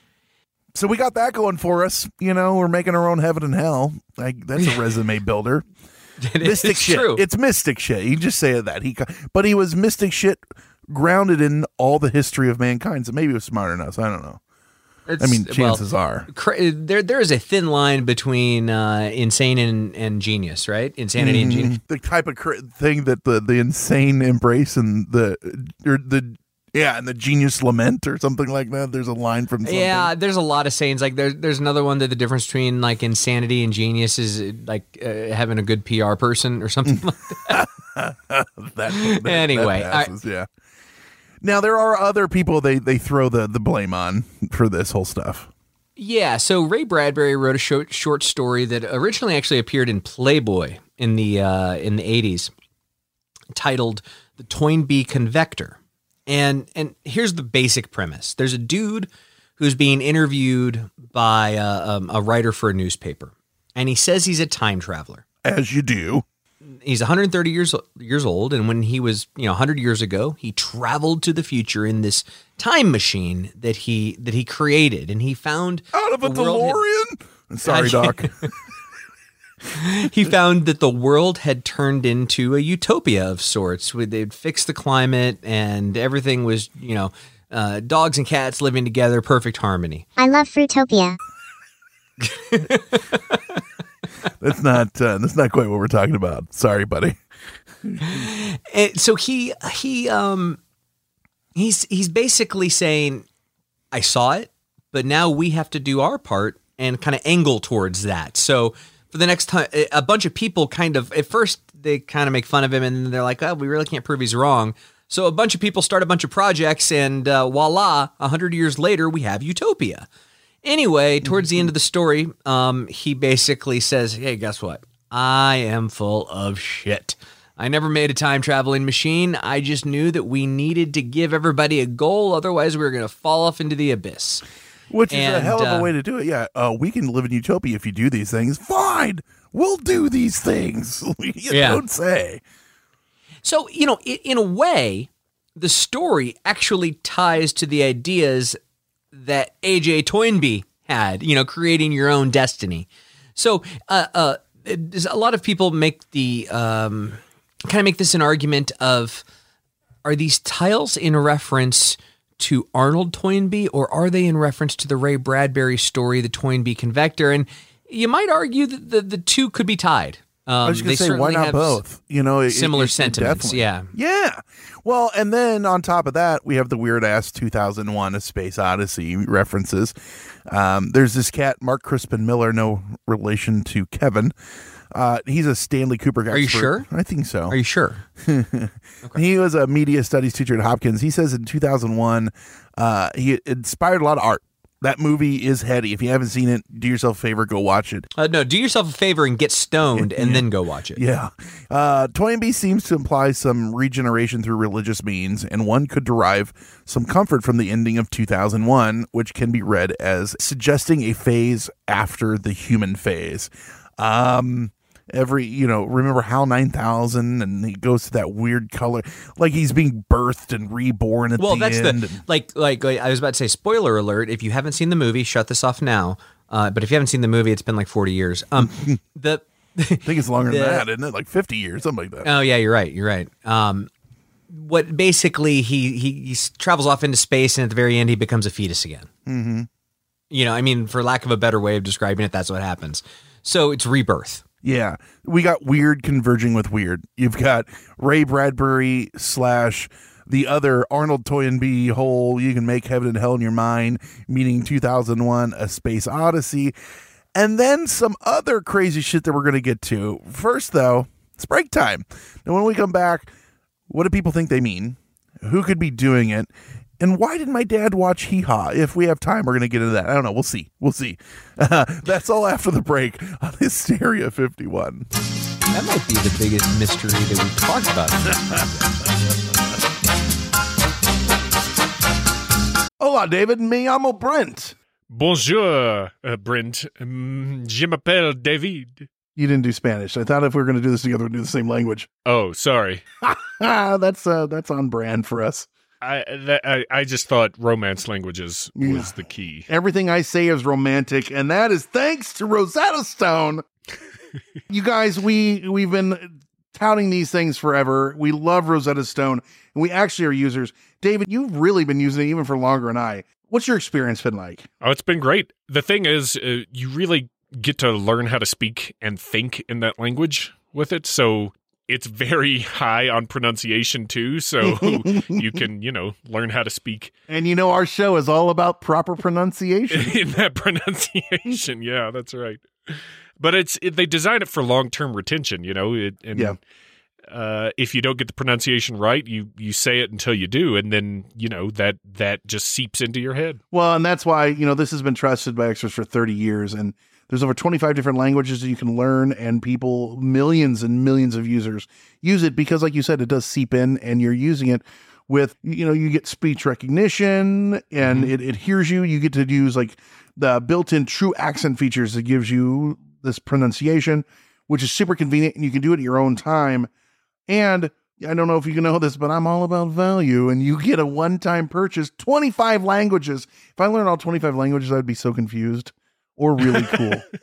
Speaker 7: So we got that going for us. You know, we're making our own heaven and hell. Like, that's a resume builder.
Speaker 6: It is
Speaker 7: Mystic shit.
Speaker 6: true.
Speaker 7: It's mystic shit. You just say that he, but he was mystic shit grounded in all the history of mankind. So maybe he was smarter than us. I don't know.
Speaker 6: It's,
Speaker 7: I mean,
Speaker 6: well,
Speaker 7: chances are.
Speaker 6: cra- there there is a thin line between uh, insane and, and genius, right? Insanity and genius.
Speaker 7: Mhm. The type of cr- thing that the, the insane embrace and the or the yeah and the genius lament or something like that. There's a line from something.
Speaker 6: Yeah, there's a lot of sayings. Like there's there's another one that the difference between like insanity and genius is uh, like uh, having a good P R person or something like that.
Speaker 7: that, that
Speaker 6: Anyway,
Speaker 7: that passes, yeah. Now there are other people they they throw the the blame on for this whole stuff.
Speaker 6: Yeah, so Ray Bradbury wrote a short, short story that originally actually appeared in Playboy in the uh, in the eighties, titled "The Toynbee Convector." And and here's the basic premise: there's a dude who's being interviewed by a, um, a writer for a newspaper, and he says he's a time traveler.
Speaker 7: As you do.
Speaker 6: He's one hundred thirty years years old, and when he was, you know, one hundred years ago, he traveled to the future in this time machine that he that he created, and he found
Speaker 7: Out of a
Speaker 6: the world had-
Speaker 7: DeLorean? Sorry, Doc.
Speaker 6: He found that the world had turned into a utopia of sorts. They'd fixed the climate and everything was, you know, uh, dogs and cats living together, perfect harmony.
Speaker 10: I love Fruitopia.
Speaker 7: That's not uh, that's not quite what we're talking about. Sorry, buddy.
Speaker 6: And so he he um he's he's basically saying, I saw it, but now we have to do our part and kind of angle towards that. So for the next time, a bunch of people kind of, at first they kind of make fun of him and they're like, oh, we really can't prove he's wrong. So a bunch of people start a bunch of projects and uh, voila, a hundred years later, we have Utopia. Anyway, towards the end of the story, um, he basically says, hey, guess what? I am full of shit. I never made a time traveling machine. I just knew that we needed to give everybody a goal. Otherwise, we were going to fall off into the abyss.
Speaker 7: Which is
Speaker 6: and,
Speaker 7: a hell of a
Speaker 6: uh,
Speaker 7: way to do it. Yeah, uh, we can live in utopia if you do these things. Fine, we'll do these things. you
Speaker 6: yeah.
Speaker 7: don't say.
Speaker 6: So, you know, in, in a way, the story actually ties to the ideas that A J Toynbee had, you know, creating your own destiny. So, uh, uh, it, a lot of people make the, um, kind of make this an argument of, are these tiles in reference to Arnold Toynbee, or are they in reference to the Ray Bradbury story, The Toynbee Convector? And you might argue that the, the two could be tied. Um,
Speaker 7: I was going to say, why not both? You know, it,
Speaker 6: similar
Speaker 7: it, it,
Speaker 6: sentiments.
Speaker 7: definitely.
Speaker 6: Yeah.
Speaker 7: Yeah. Well, and then on top of that, we have the weird ass two thousand one A Space Odyssey references. Um, there's this cat, Mark Crispin Miller, no relation to Kevin. Uh, he's a Stanley Kubrick expert.
Speaker 6: Are you sure?
Speaker 7: I think so.
Speaker 6: Are you sure?
Speaker 7: Okay. He was a media studies teacher at Hopkins. He says in two thousand one, uh, he inspired a lot of art. That movie is heady. If you haven't seen it, do yourself a favor, go watch it.
Speaker 6: Uh, no, do yourself a favor and get stoned and
Speaker 7: yeah.
Speaker 6: then go watch it.
Speaker 7: Yeah. Uh, Toynbee seems to imply some regeneration through religious means, and one could derive some comfort from the ending of two thousand one, which can be read as suggesting a phase after the human phase. Um... Every, you know, remember HAL nine thousand, and he goes to that weird color, like he's being birthed and reborn at
Speaker 6: well,
Speaker 7: the
Speaker 6: that's
Speaker 7: end.
Speaker 6: the like, like, like, I was about to say, spoiler alert. If you haven't seen the movie, shut this off now. Uh, but if you haven't seen the movie, it's been like forty years. Um, the
Speaker 7: I think it's longer
Speaker 6: the,
Speaker 7: than that, isn't it? Like fifty years, something like that.
Speaker 6: Oh yeah, you're right. You're right. Um, what basically he, he he travels off into space, and at the very end, he becomes a fetus again.
Speaker 7: Mm-hmm.
Speaker 6: You know, I mean, for lack of a better way of describing it, that's what happens. So it's rebirth.
Speaker 7: Yeah, we got weird converging with weird. You've got Ray Bradbury slash the other Arnold Toynbee whole you can make heaven and hell in your mind, meaning two thousand one A Space Odyssey, and then some other crazy shit that we're going to get to. First, though, it's break time. Now, when we come back, what do people think they mean? Who could be doing it? And why did my dad watch Hee Haw? If we have time, we're going to get into that. I don't know. We'll see. We'll see. Uh, that's all after the break on Hysteria fifty-one.
Speaker 6: That might be the biggest mystery that we've talked about.
Speaker 7: Hola, David. Me llamo Brent.
Speaker 11: Bonjour, uh, Brent. Um, je m'appelle David.
Speaker 7: You didn't do Spanish. I thought if we were going to do this together, we'd do the same language.
Speaker 11: Oh, sorry.
Speaker 7: that's uh, that's on brand for us.
Speaker 11: I, that, I I just thought romance languages was
Speaker 7: Yeah.
Speaker 11: the key.
Speaker 7: Everything I say is romantic, and that is thanks to Rosetta Stone. You guys, we we've been touting these things forever. We love Rosetta Stone, and we actually are users. David, you've really been using it even for longer than I. What's your experience been like?
Speaker 11: Oh, it's been great. The thing is, uh, you really get to learn how to speak and think in that language with it. So it's very high on pronunciation too. So you can, you know, learn how to speak.
Speaker 7: And you know, our show is all about proper pronunciation.
Speaker 11: In that pronunciation. Yeah, that's right. But it's it, they design it for long-term retention, you know, it, and
Speaker 7: yeah.
Speaker 11: uh, if you don't get the pronunciation right, you, you say it until you do. And then, you know, that, that just seeps into your head.
Speaker 7: Well, and that's why, you know, this has been trusted by experts for thirty years. And there's over twenty-five different languages that you can learn, and people, millions and millions of users use it because, like you said, it does seep in, and you're using it with, you know, you get speech recognition, and mm-hmm. it, it hears you. You get to use like the built-in true accent features that gives you this pronunciation, which is super convenient, and you can do it at your own time. And I don't know if you know this, but I'm all about value, and you get a one-time purchase, twenty-five languages. If I learned all twenty-five languages, I'd be so confused. Or really cool.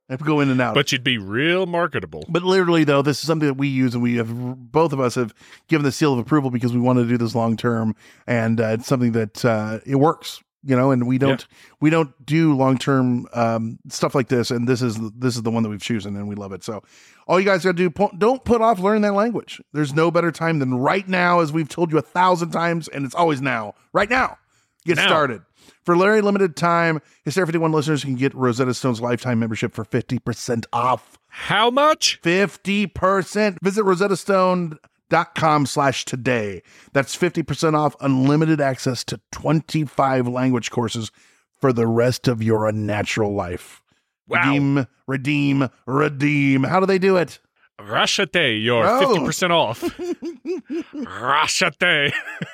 Speaker 7: and go in and out.
Speaker 11: But you'd be real marketable.
Speaker 7: But literally, though, this is something that we use, and we have both of us have given the seal of approval because we want to do this long term, and uh, it's something that uh, it works. You know, and we don't yeah. we don't do long term um, stuff like this, and this is this is the one that we've chosen, and we love it. So, all you guys got to do, don't put off learning that language. There's no better time than right now, as we've told you a thousand times, and it's always now. Right now, get
Speaker 11: now.
Speaker 7: started. For very limited time, Hysteria fifty-one listeners can get Rosetta Stone's lifetime membership for fifty percent off.
Speaker 11: How much?
Speaker 7: Fifty percent. Visit Rosetta Stone. Dot com slash today. That's fifty percent off unlimited access to twenty-five language courses for the rest of your unnatural life.
Speaker 11: Wow.
Speaker 7: Redeem, redeem, redeem. How do they do it?
Speaker 11: Rashate, you're
Speaker 7: Oh.
Speaker 11: fifty percent off. Rashate.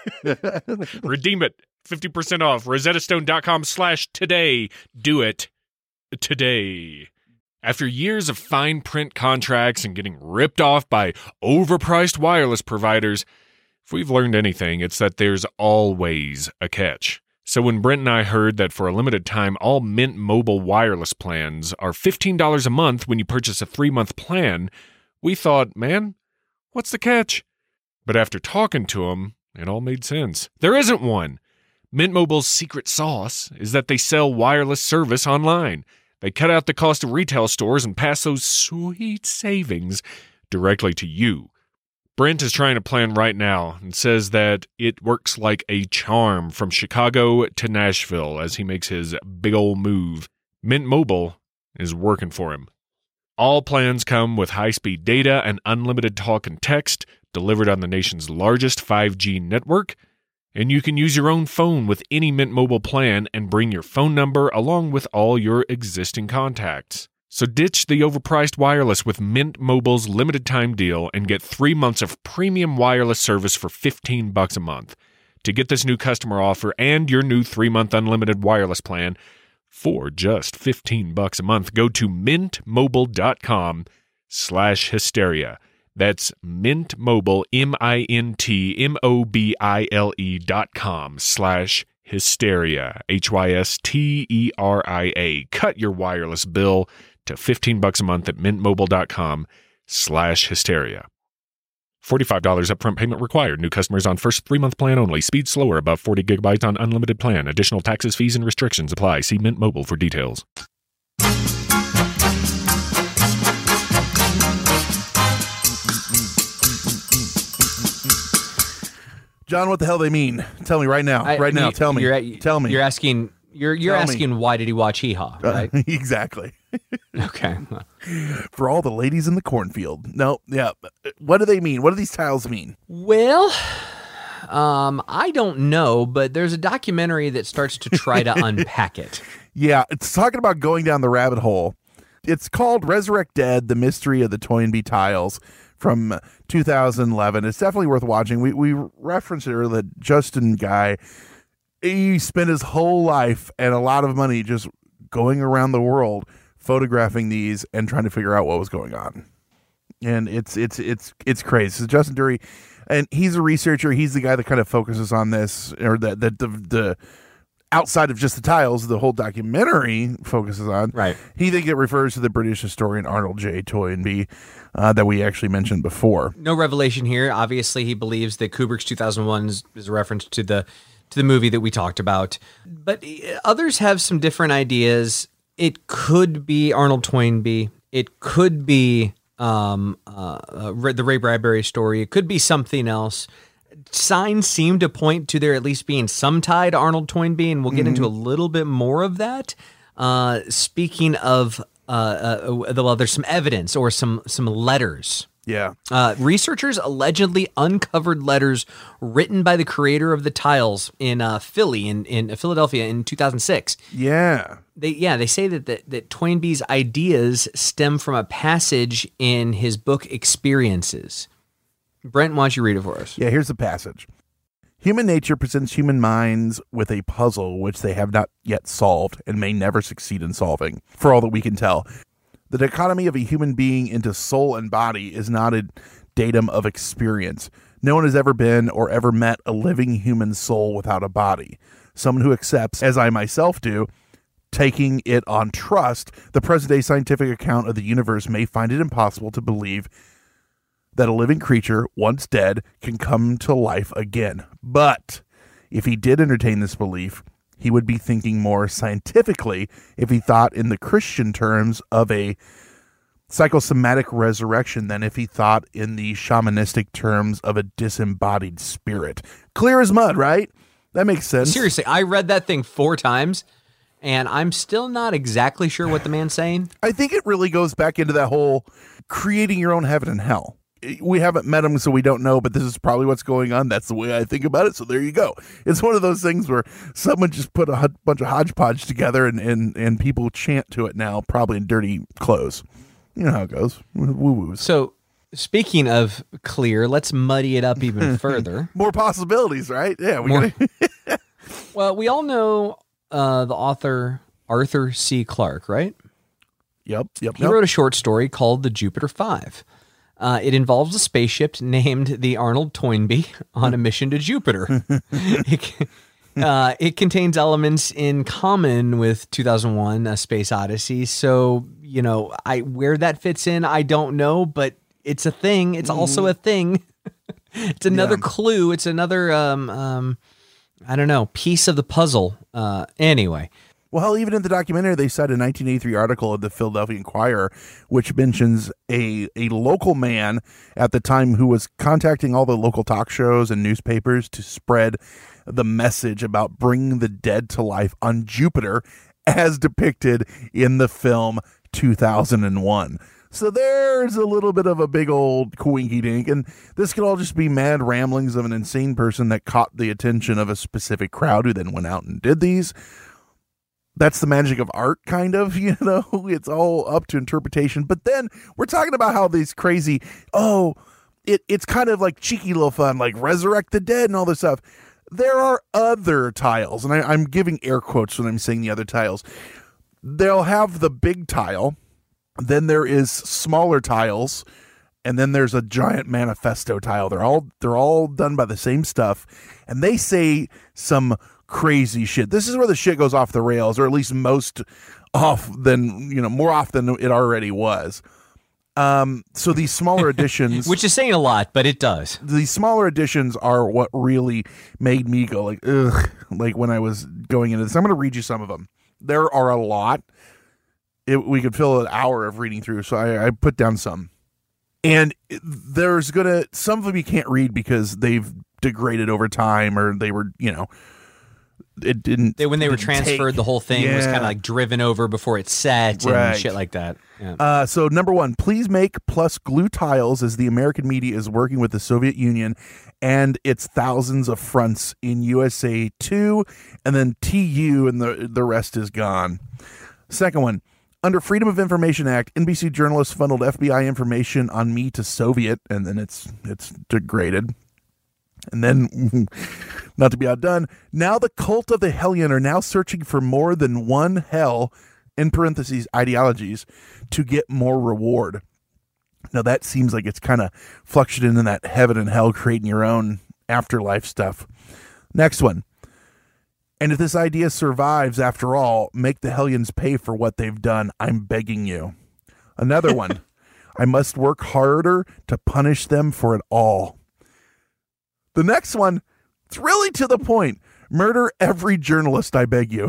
Speaker 11: Redeem it. fifty percent off. RosettaStone.com slash today. Do it today. After years of fine print contracts and getting ripped off by overpriced wireless providers, if we've learned anything, it's that there's always a catch. So when Brent and I heard that for a limited time, all Mint Mobile wireless plans are fifteen dollars a month when you purchase a three-month plan, we thought, man, what's the catch? But after talking to him, it all made sense. There isn't one. Mint Mobile's secret sauce is that they sell wireless service online. They cut out the cost of retail stores and pass those sweet savings directly to you. Brent is trying a plan right now and says that it works like a charm from Chicago to Nashville as he makes his big old move. Mint Mobile is working for him. All plans come with high-speed data and unlimited talk and text delivered on the nation's largest five G network. And you can use your own phone with any Mint Mobile plan and bring your phone number along with all your existing contacts. So ditch the overpriced wireless with Mint Mobile's limited time deal and get three months of premium wireless service for fifteen bucks a month. To get this new customer offer and your new three-month unlimited wireless plan for just fifteen bucks a month, go to mintmobile.com slash hysteria. That's Mint Mobile, M I N T M O B I L E dot com slash hysteria, H Y S T E R I A. Cut your wireless bill to fifteen bucks a month at mintmobile.com slash hysteria. forty-five dollars upfront payment required. New customers on first three-month plan only. Speed slower above forty gigabytes on unlimited plan. Additional taxes, fees, and restrictions apply. See Mint Mobile for details.
Speaker 7: John, what the hell they mean? Tell me right now.
Speaker 6: I-
Speaker 7: right now.
Speaker 6: you-
Speaker 7: Tell me.
Speaker 6: you're at-
Speaker 7: Tell me.
Speaker 6: You're asking. You're you're
Speaker 7: Tell me.
Speaker 6: asking why did he watch Hee Haw, right?
Speaker 7: Uh, exactly.
Speaker 6: Okay.
Speaker 7: For all the ladies in the cornfield. No, yeah. What do they mean? What do these tiles mean?
Speaker 6: Well, um, I don't know, but there's a documentary that starts to try to unpack it.
Speaker 7: Yeah, it's talking about going down the rabbit hole. It's called Resurrect Dead, The Mystery of the Toynbee Tiles from two thousand eleven. It's definitely worth watching. We we referenced it earlier, that Justin guy, he spent his whole life and a lot of money just going around the world photographing these and trying to figure out what was going on. And it's it's it's it's crazy. So Justin Dury, and he's a researcher. He's the guy that kind of focuses on this, or that that the the outside of just the tiles, the whole documentary focuses on.
Speaker 6: Right.
Speaker 7: He thinks it refers to the British historian Arnold J. Toynbee uh, that we actually mentioned before.
Speaker 6: No revelation here. Obviously, he believes that Kubrick's two thousand one is, is a reference to the to the movie that we talked about. But others have some different ideas. It could be Arnold Toynbee. It could be um, uh, uh, the Ray Bradbury story. It could be something else. Signs seem to point to there at least being some tie to Arnold Toynbee, and we'll get
Speaker 7: Mm-hmm.
Speaker 6: into a little bit more of that. Uh, speaking of, uh, uh, well, there's some evidence or some some letters.
Speaker 7: Yeah.
Speaker 6: Uh, researchers allegedly uncovered letters written by the creator of the tiles in uh, Philly, in, in Philadelphia in two thousand six.
Speaker 7: Yeah.
Speaker 6: They yeah they say that, that that Toynbee's ideas stem from a passage in his book Experiences. Brent, why don't you read it for us?
Speaker 7: Yeah, here's the passage. Human nature presents human minds with a puzzle which they have not yet solved and may never succeed in solving, for all that we can tell. The dichotomy of a human being into soul and body is not a datum of experience. No one has ever been or ever met a living human soul without a body. Someone who accepts, as I myself do, Taking it on trust, the present-day scientific account of the universe may find it impossible to believe that a living creature, once dead, can come to life again. But if he did entertain this belief, he would be thinking more scientifically if he thought in the Christian terms of a psychosomatic resurrection than if he thought in the shamanistic terms of a disembodied spirit. Clear as mud, right? That makes sense.
Speaker 6: Seriously, I read that thing four times, and I'm still not exactly sure what the man's saying.
Speaker 7: I think it really goes back into that whole creating your own heaven and hell. We haven't met him, so we don't know, but this is probably what's going on. That's the way I think about it, so there you go. It's one of those things where someone just put a h- bunch of hodgepodge together, and, and, and people chant to it now, probably in dirty clothes. You know how it goes. Woo-woos.
Speaker 6: So, speaking of clear, let's muddy it up even further.
Speaker 7: More possibilities, right? Yeah. We
Speaker 6: More.
Speaker 7: gotta...
Speaker 6: Well, we all know uh, the author Arthur C. Clarke, right?
Speaker 7: Yep, yep,
Speaker 6: He
Speaker 7: yep.
Speaker 6: wrote a short story called The Jupiter Five. Uh, it involves a spaceship named the Arnold Toynbee on a mission to Jupiter. it, uh, it contains elements in common with two thousand one, A Space Odyssey. So, you know, I where that fits in, I don't know, but it's a thing. It's also a thing. It's another
Speaker 7: Yeah.
Speaker 6: clue. It's another, um, um, I don't know, piece of the puzzle. Uh, anyway.
Speaker 7: Well, even in the documentary, they cite a nineteen eighty-three article of the Philadelphia Inquirer, which mentions a, a local man at the time who was contacting all the local talk shows and newspapers to spread the message about bringing the dead to life on Jupiter as depicted in the film two thousand one. So there's a little bit of a big old coinky dink, and this could all just be mad ramblings of an insane person that caught the attention of a specific crowd who then went out and did these. That's the magic of art, kind of, you know, it's all up to interpretation. But then we're talking about how these crazy, oh, it, it's kind of like cheeky little fun, like resurrect the dead and all this stuff. There are other tiles, and I, I'm giving air quotes when I'm saying the other tiles. They'll have the big tile, then there is smaller tiles, and then there's a giant manifesto tile. They're all they're all done by the same stuff, and they say some crazy shit. This is where the shit goes off the rails, or at least most off than, you know, more off than it already was. Um, so these smaller editions,
Speaker 6: Which is saying a lot, but it does.
Speaker 7: These smaller editions are what really made me go like, ugh, like when I was going into this. I'm going to read you some of them. There are a lot. It, we could fill an hour of reading through, so I, I put down some. And there's going to, some of them you can't read because they've degraded over time, or they were, you know, it didn't.
Speaker 6: They, when they were
Speaker 7: didn't
Speaker 6: transferred,
Speaker 7: take-
Speaker 6: the whole thing was
Speaker 7: Yeah.
Speaker 6: kind of like driven over before it's set and
Speaker 7: Right.
Speaker 6: shit like that. Yeah.
Speaker 7: Uh, so number one, please make plus glue tiles, as the American media is working with the Soviet Union and its thousands of fronts in U S A two, and then T U, and the the rest is gone. Second one, under Freedom of Information Act, N B C journalists funneled F B I information on me to Soviet, and then it's it's degraded. And then, not to be outdone, now the cult of the Hellion are now searching for more than one hell, in parentheses, ideologies, to get more reward. Now that seems like it's kind of fluctuating in that heaven and hell, creating your own afterlife stuff. Next one. And if this idea survives, after all, make the Hellions pay for what they've done. I'm begging you. Another one. I must work harder to punish them for it all. The next one, it's really to the point. Murder every journalist, I beg you.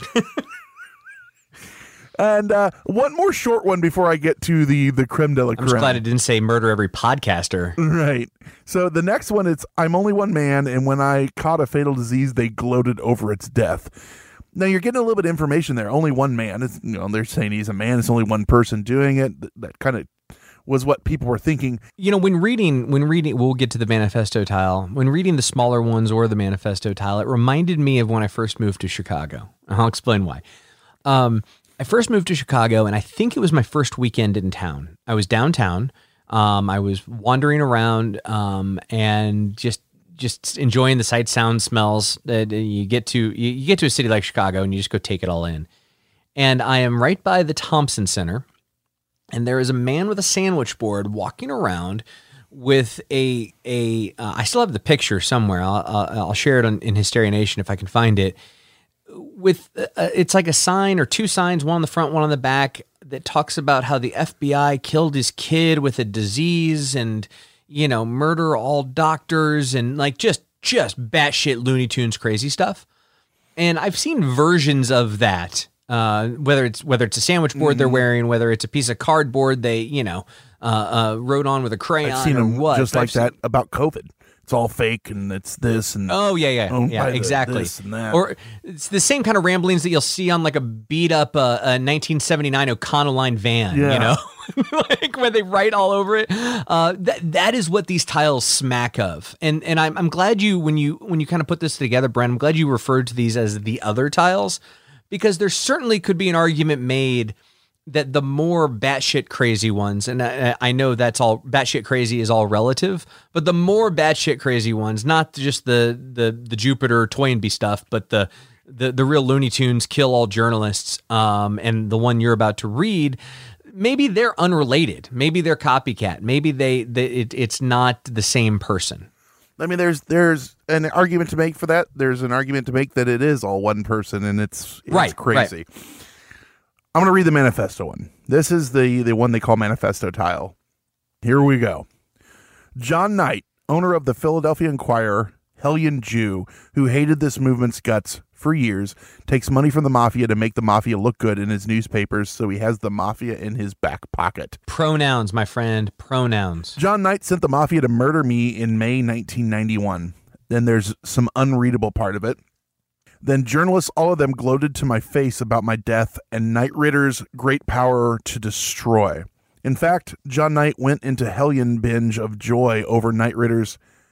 Speaker 7: And uh, one more short one before I get to the, the creme de la creme.
Speaker 6: I'm just glad it didn't say murder every podcaster.
Speaker 7: Right. So the next one is, I'm only one man, and when I caught a fatal disease, they gloated over its death. Now you're getting a little bit of information there. Only one man. It's, you know, they're saying he's a man. It's only one person doing it. That, that kind of was what people were thinking.
Speaker 6: You know, when reading, when reading, we'll get to the manifesto tile. When reading the smaller ones or the manifesto tile, it reminded me of when I first moved to Chicago. I'll explain why. Um, I first moved to Chicago, and I think it was my first weekend in town. I was downtown. Um, I was wandering around um, and just just enjoying the sight, sound, smells that you get to. You, you get to a city like Chicago, and you just go take it all in. And I am right by the Thompson Center. And there is a man with a sandwich board walking around with a a. Uh, I still have the picture somewhere. I'll I'll, I'll share it on, in Hysteria Nation if I can find it. with uh, it's like a sign or two signs, one on the front, one on the back, that talks about how the F B I killed his kid with a disease and, you know, murder all doctors and like just just batshit Looney Tunes crazy stuff. And I've seen versions of that, uh, whether it's whether it's a sandwich board mm. they're wearing, whether it's a piece of cardboard they, you know, uh, uh, wrote on with a crayon.
Speaker 7: I've seen
Speaker 6: or
Speaker 7: them
Speaker 6: what.
Speaker 7: just like
Speaker 6: I've seen,
Speaker 7: that about COVID. It's all fake and it's this and
Speaker 6: oh yeah yeah
Speaker 7: oh,
Speaker 6: yeah exactly
Speaker 7: this and that.
Speaker 6: Or it's the same kind of ramblings that you'll see on like a beat up uh, a nineteen seventy-nine Econoline van,
Speaker 7: yeah.
Speaker 6: you know, like where they write all over it. Uh, that that is what these tiles smack of, and and I'm I'm glad you when you when you kind of put this together, Brent. I'm glad you referred to these as the other tiles, because there certainly could be an argument made that the more batshit crazy ones, and I, I know that's all batshit crazy is all relative, but the more batshit crazy ones, not just the the the Jupiter Toynbee stuff, but the the the real Looney Tunes kill all journalists, um, and the one you're about to read, maybe they're unrelated, maybe they're copycat, maybe they, they it, it's not the same person.
Speaker 7: I mean, there's there's an argument to make for that. There's an argument to make that it is all one person, and it's, it's
Speaker 6: right,
Speaker 7: crazy.
Speaker 6: Right.
Speaker 7: I'm going to read the manifesto one. This is the, the one they call manifesto tile. Here we go. John Knight, owner of the Philadelphia Inquirer, hellion Jew, who hated this movement's guts for years, takes money from the mafia to make the mafia look good in his newspapers, so he has the mafia in his back pocket.
Speaker 6: Pronouns, my friend, pronouns.
Speaker 7: John Knight sent the mafia to murder me in May nineteen ninety-one. Then there's some unreadable part of it. Then journalists, all of them, gloated to my face about my death and Knight Ritter's great power to destroy. In fact, John Knight went into hellion binge of joy over Knight Ritter's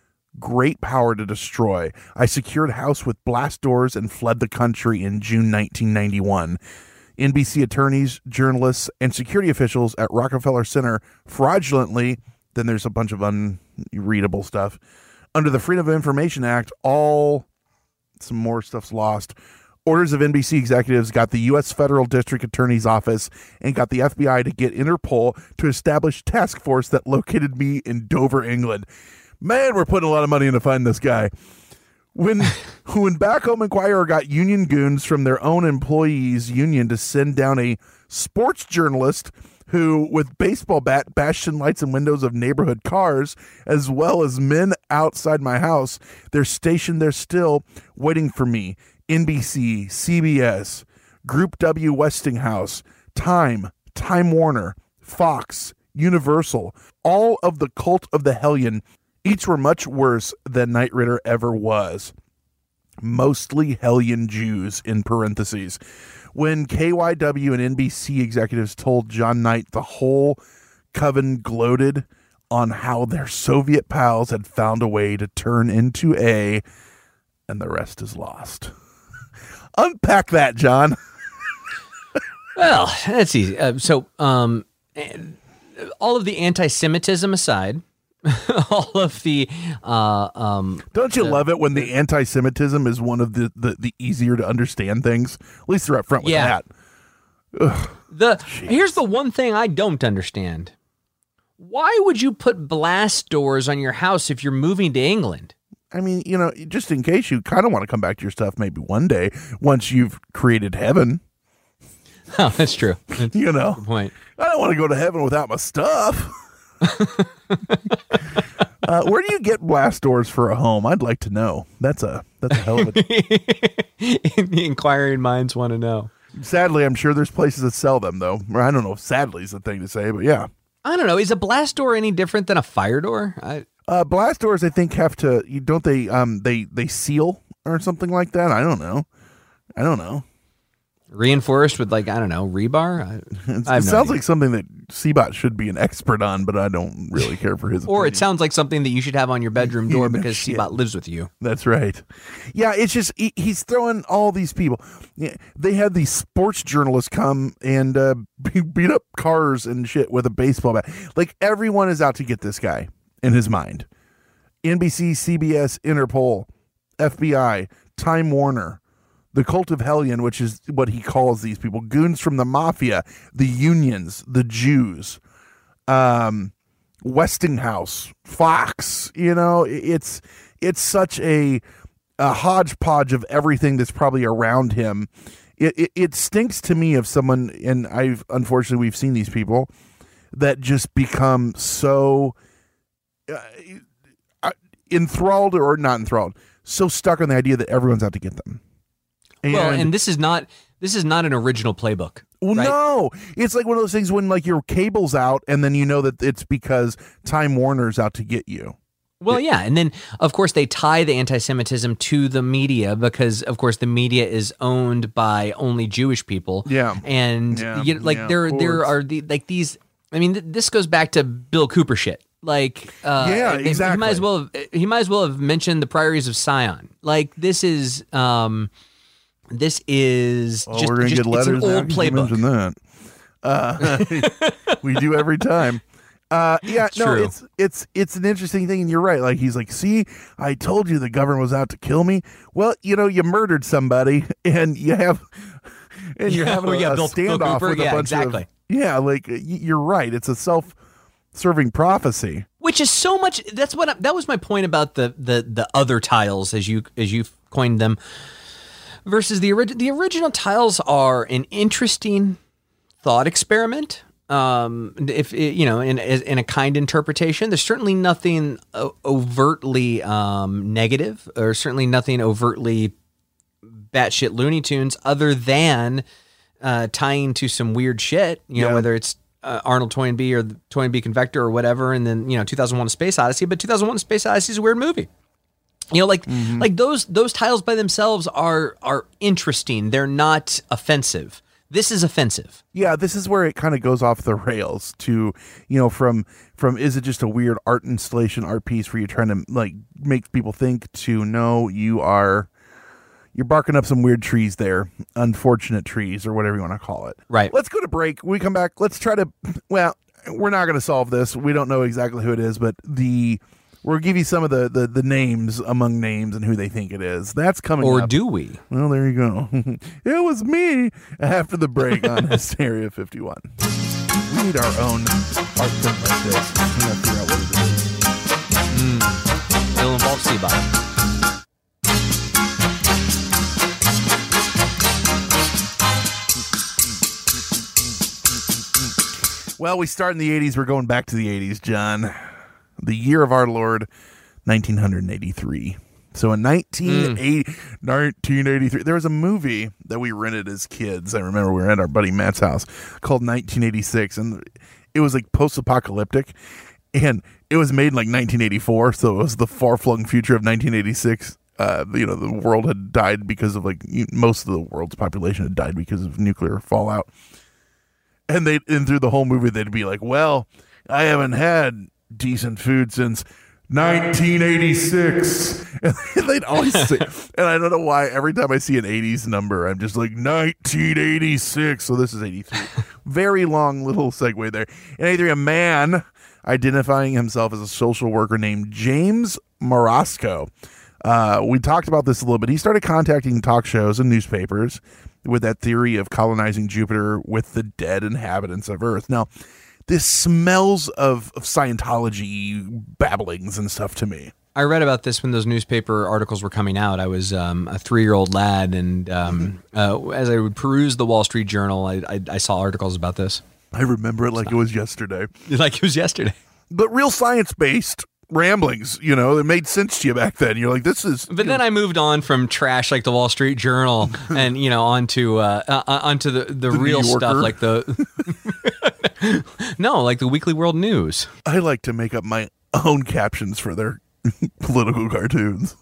Speaker 7: great power to destroy. I secured a house with blast doors and fled the country in June nineteen ninety-one. N B C attorneys, journalists, and security officials at Rockefeller Center fraudulently, then there's a bunch of unreadable stuff, under the Freedom of Information Act, all... some more stuff's lost. Orders of N B C executives got the U S Federal District Attorney's Office and got the F B I to get Interpol to establish a task force that located me in Dover, England. Man, we're putting a lot of money into finding this guy. When when Back Home Inquirer got union goons from their own employees' union to send down a sports journalist who, with baseball bat, bashed in lights and windows of neighborhood cars, as well as men outside my house, they're stationed there still, waiting for me. N B C, C B S, Group W Westinghouse, Time, Time Warner, Fox, Universal, all of the cult of the Hellion. Each were much worse than Knight Ritter ever was. Mostly Hellion Jews, in parentheses. When K Y W and N B C executives told John Knight, the whole coven gloated on how their Soviet pals had found a way to turn into A, and the rest is lost. Unpack that, John.
Speaker 6: Well, that's easy. Uh, so, um, all of the anti-Semitism aside, all of the uh, um,
Speaker 7: don't you
Speaker 6: the,
Speaker 7: love it when the anti-Semitism is one of the, the, the easier to understand things? At least they're up front with
Speaker 6: yeah.
Speaker 7: that. Ugh,
Speaker 6: the
Speaker 7: geez.
Speaker 6: Here's the one thing I don't understand. Why would you put blast doors on your house if you're moving to England?
Speaker 7: I mean, you know, just in case you kind of want to come back to your stuff maybe one day once you've created heaven.
Speaker 6: Oh, that's true. That's
Speaker 7: you know,
Speaker 6: a good point.
Speaker 7: I don't want to go to heaven without my stuff. uh, where do you get blast doors for a home? I'd like to know. That's a that's a hell of a.
Speaker 6: The inquiring minds want to know.
Speaker 7: Sadly, I'm sure there's places that sell them, though. Or I don't know if sadly is the thing to say, but yeah.
Speaker 6: I don't know. Is a blast door any different than a fire door? I...
Speaker 7: Uh, blast doors, I think, have to. You don't they? Um, they they seal or something like that. I don't know. I don't know.
Speaker 6: Reinforced with, like, I don't know, rebar? I,
Speaker 7: it
Speaker 6: I
Speaker 7: sounds
Speaker 6: no
Speaker 7: like something that C-Bot should be an expert on, but I don't really care for his
Speaker 6: Or
Speaker 7: opinion.
Speaker 6: it sounds like something that you should have on your bedroom door
Speaker 7: No
Speaker 6: because
Speaker 7: shit.
Speaker 6: C-Bot lives with you.
Speaker 7: That's right. Yeah, it's just, he, he's throwing all these people. Yeah, they had these sports journalists come and uh, beat up cars and shit with a baseball bat. Like, everyone is out to get this guy in his mind. N B C, C B S, Interpol, F B I, Time Warner, the cult of Hellion, which is what he calls these people, goons from the mafia, the unions, the Jews, um, Westinghouse, Fox. You know, it's it's such a a hodgepodge of everything that's probably around him. It, it it stinks to me of someone, and I've unfortunately we've seen these people that just become so uh, enthralled or not enthralled, so stuck on the idea that everyone's out to get them. And,
Speaker 6: well, and this is not this is not an original playbook.
Speaker 7: Well,
Speaker 6: right?
Speaker 7: no, it's like one of those things when like your cable's out, and then you know that it's because Time Warner's out to get you.
Speaker 6: Well, yeah, and then of course they tie the anti-Semitism to the media because, of course, the media is owned by only Jewish people.
Speaker 7: Yeah,
Speaker 6: and
Speaker 7: yeah,
Speaker 6: you know, like
Speaker 7: yeah,
Speaker 6: there there are the like these. I mean, th- this goes back to Bill Cooper shit. Like, uh,
Speaker 7: yeah,
Speaker 6: they,
Speaker 7: exactly.
Speaker 6: He might as well have, he might as well have mentioned the Priories of Sion. Like, this is um, this is
Speaker 7: oh,
Speaker 6: just,
Speaker 7: we're gonna
Speaker 6: just
Speaker 7: get letters
Speaker 6: it's an old
Speaker 7: now.
Speaker 6: playbook.
Speaker 7: Mention that. Uh, we do every time. Uh, yeah,
Speaker 6: It's
Speaker 7: no,
Speaker 6: true.
Speaker 7: it's it's it's an interesting thing, and you're right. Like he's like, see, I told you the government was out to kill me. Well, you know, you murdered somebody, and you have, and you're
Speaker 6: Yeah,
Speaker 7: having a,
Speaker 6: yeah,
Speaker 7: a
Speaker 6: Bill- Bill
Speaker 7: standoff
Speaker 6: Cooper,
Speaker 7: with a
Speaker 6: yeah,
Speaker 7: bunch
Speaker 6: exactly.
Speaker 7: of yeah, like y- you're right. It's a self-serving prophecy.
Speaker 6: Which is so much. That's what I, that was my point about the the the other tiles, as you as you coined them, versus the original. The original tiles are an interesting thought experiment. Um, if you know, in in a kind interpretation, there's certainly nothing o- overtly um, negative, or certainly nothing overtly batshit Looney Tunes, other than uh, tying to some weird shit. You know,
Speaker 7: Yeah.
Speaker 6: whether it's uh, Arnold Toynbee or the Toynbee Convector or whatever, and then you know, two thousand one: A Space Odyssey. But two thousand one: A Space Odyssey is a weird movie. You know, like
Speaker 7: Mm-hmm.
Speaker 6: like those those tiles by themselves are are interesting. They're not offensive. This is offensive.
Speaker 7: Yeah, this is where it kind of goes off the rails to, you know, from from is it just a weird art installation, art piece where you're trying to like make people think to no, you are you're barking up some weird trees there, unfortunate trees or whatever you want to call it.
Speaker 6: Right.
Speaker 7: Let's go to break. When we come back, let's try to well, we're not going to solve this. We don't know exactly who it is, but the we'll give you some of the, the, the names among names and who they think it is. That's coming
Speaker 6: Or
Speaker 7: up.
Speaker 6: do we?
Speaker 7: Well, there you go. It was me after the break on Hysteria fifty-one. We need our own art print like this. We gotta figure out what it is.
Speaker 6: It'll involve Seabot.
Speaker 7: Well, we start in the eighties. We're going back to the eighties, John. The year of our Lord, nineteen eighty-three. So in nineteen eighty, nineteen eighty-three, there was a movie that we rented as kids. I remember we were at our buddy Matt's house called nineteen eighty-six, and it was like post-apocalyptic, and it was made in like nineteen eighty-four, so it was the far-flung future of nineteen eighty-six. Uh, you know, the world had died because of like you- most of the world's population had died because of nuclear fallout. And they and through the whole movie, they'd be like, well, I haven't had decent food since nineteen eighty-six. And they'd always say, and I don't know why, every time I see an eighties number, I'm just like, nineteen eighty-six. So this is eighty-three. Very long little segue there. In eighty-three, a man identifying himself as a social worker named James Morosco. Uh, we talked about this a little bit. He started contacting talk shows and newspapers with that theory of colonizing Jupiter with the dead inhabitants of Earth. Now, this smells of, of Scientology babblings and stuff to me.
Speaker 6: I read about this when those newspaper articles were coming out. I was um, a three-year-old lad, and um, uh, as I would peruse the Wall Street Journal, I, I, I saw articles about this.
Speaker 7: I remember it like it was yesterday.
Speaker 6: Like it was yesterday.
Speaker 7: But real science-based ramblings, you know, it made sense to you back then. You're like, this is...
Speaker 6: But then I moved on from trash like the Wall Street Journal and, you know, onto uh, uh, onto the, the,
Speaker 7: The
Speaker 6: real
Speaker 7: New Yorker.
Speaker 6: stuff like the... no, like the Weekly World News.
Speaker 7: I like to make up my own captions for their political cartoons.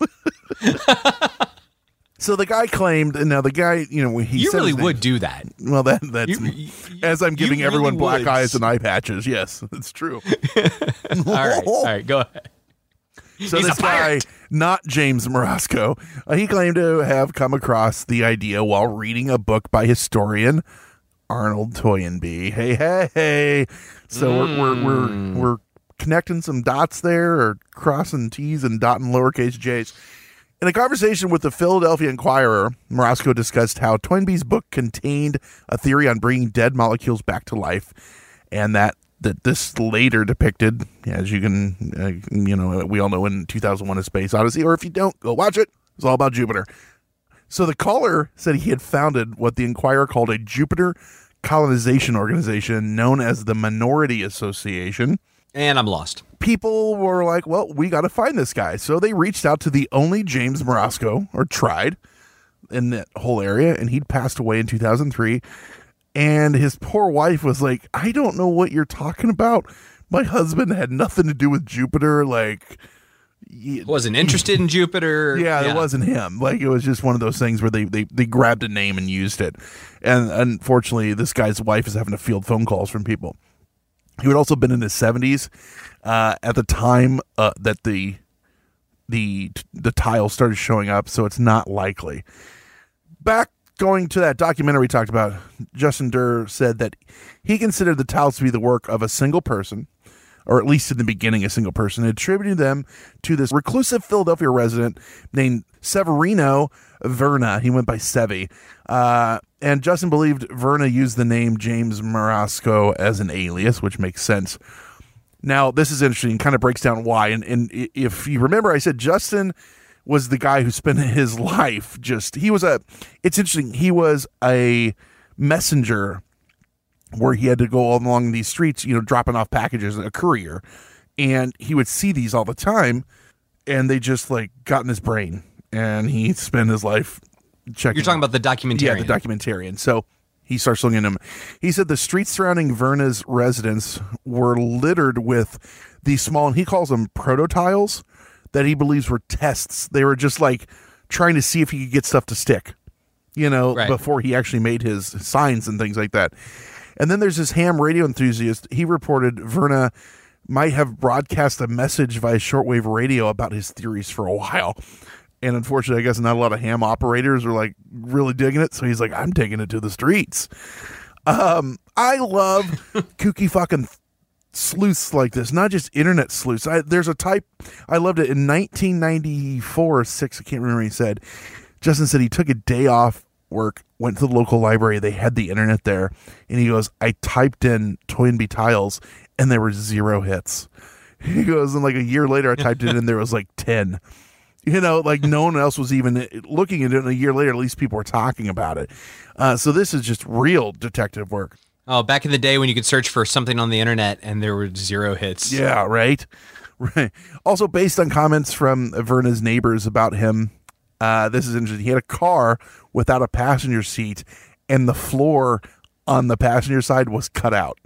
Speaker 7: So the guy claimed, and now the guy, you know, he
Speaker 6: You
Speaker 7: said
Speaker 6: really
Speaker 7: his name-
Speaker 6: would do that.
Speaker 7: Well, that that's
Speaker 6: You- you-
Speaker 7: as I'm giving
Speaker 6: you
Speaker 7: everyone
Speaker 6: really
Speaker 7: black
Speaker 6: would.
Speaker 7: eyes and eye patches. Yes, it's true.
Speaker 6: All right, all right, go ahead.
Speaker 7: So
Speaker 6: He's
Speaker 7: this
Speaker 6: a
Speaker 7: guy,
Speaker 6: pirate.
Speaker 7: not James Morosco, uh, he claimed to have come across the idea while reading a book by historian Arnold Toynbee. Hey, hey, hey! So
Speaker 6: Mm.
Speaker 7: we're, we're we're we're connecting some dots there, or crossing T's and dotting lowercase J's. In a conversation with the Philadelphia Inquirer, Morosco discussed how Toynbee's book contained a theory on bringing dead molecules back to life, and that that this later depicted, as you can, uh, you know, we all know in two thousand one: A Space Odyssey, or if you don't, go watch it. was all about Jupiter. So the caller said he had founded what the Enquirer called a Jupiter colonization organization known as the Minority Association.
Speaker 6: And I'm lost.
Speaker 7: People were like, well, we got to find this guy. So they reached out to the only James Morasco, or tried, in that whole area, and he'd passed away in two thousand three. And his poor wife was like, I don't know what you're talking about. My husband had nothing to do with Jupiter. Like,
Speaker 6: he wasn't interested in Jupiter.
Speaker 7: Yeah, yeah, it wasn't him. Like, it was just one of those things where they, they, they grabbed a name and used it. And unfortunately, this guy's wife is having to field phone calls from people. He would also been in his seventies uh, at the time uh, that the the the tiles started showing up, so it's not likely. Back going to that documentary we talked about, Justin Durr said that he considered the tiles to be the work of a single person, or at least in the beginning a single person, attributing them to this reclusive Philadelphia resident named Severino Verna. He went by Sevi. Uh, and Justin believed Verna used the name James Morasco as an alias, which makes sense. Now, this is interesting, kind of breaks down why. And, and if you remember, I said Justin was the guy who spent his life just, he was a, it's interesting, he was a messenger where he had to go all along these streets, you know, dropping off packages, a courier. And he would see these all the time, and they just like got in his brain. And he spent his life checking.
Speaker 6: You're talking about the documentarian.
Speaker 7: Yeah, the documentarian. So he starts looking at him. He said the streets surrounding Verna's residence were littered with these small, and he calls them prototiles, that he believes were tests. They were just like trying to see if he could get stuff to stick, you know, right, before he actually made his signs and things like that. And then there's this ham radio enthusiast. He reported Verna might have broadcast a message via shortwave radio about his theories for a while. And unfortunately, I guess not a lot of ham operators are like really digging it. So he's like, I'm taking it to the streets. Um, I love kooky fucking sleuths like this, not just internet sleuths. I, there's a type, I loved it in nineteen ninety-four or six. I can't remember what he said. Justin said he took a day off work, went to the local library. They had the internet there. And he goes, I typed in Toynbee tiles and there were zero hits. He goes, and like a year later, I typed it in, there was like ten. You know, like no one else was even looking at it. And a year later, at least people were talking about it. Uh, so this is just real detective work.
Speaker 6: Oh, back in the day when you could search for something on the internet and there were zero hits.
Speaker 7: Yeah, right. Right. Also, based on comments from Verna's neighbors about him, uh, this is interesting. He had a car without a passenger seat, and the floor on the passenger side was cut out.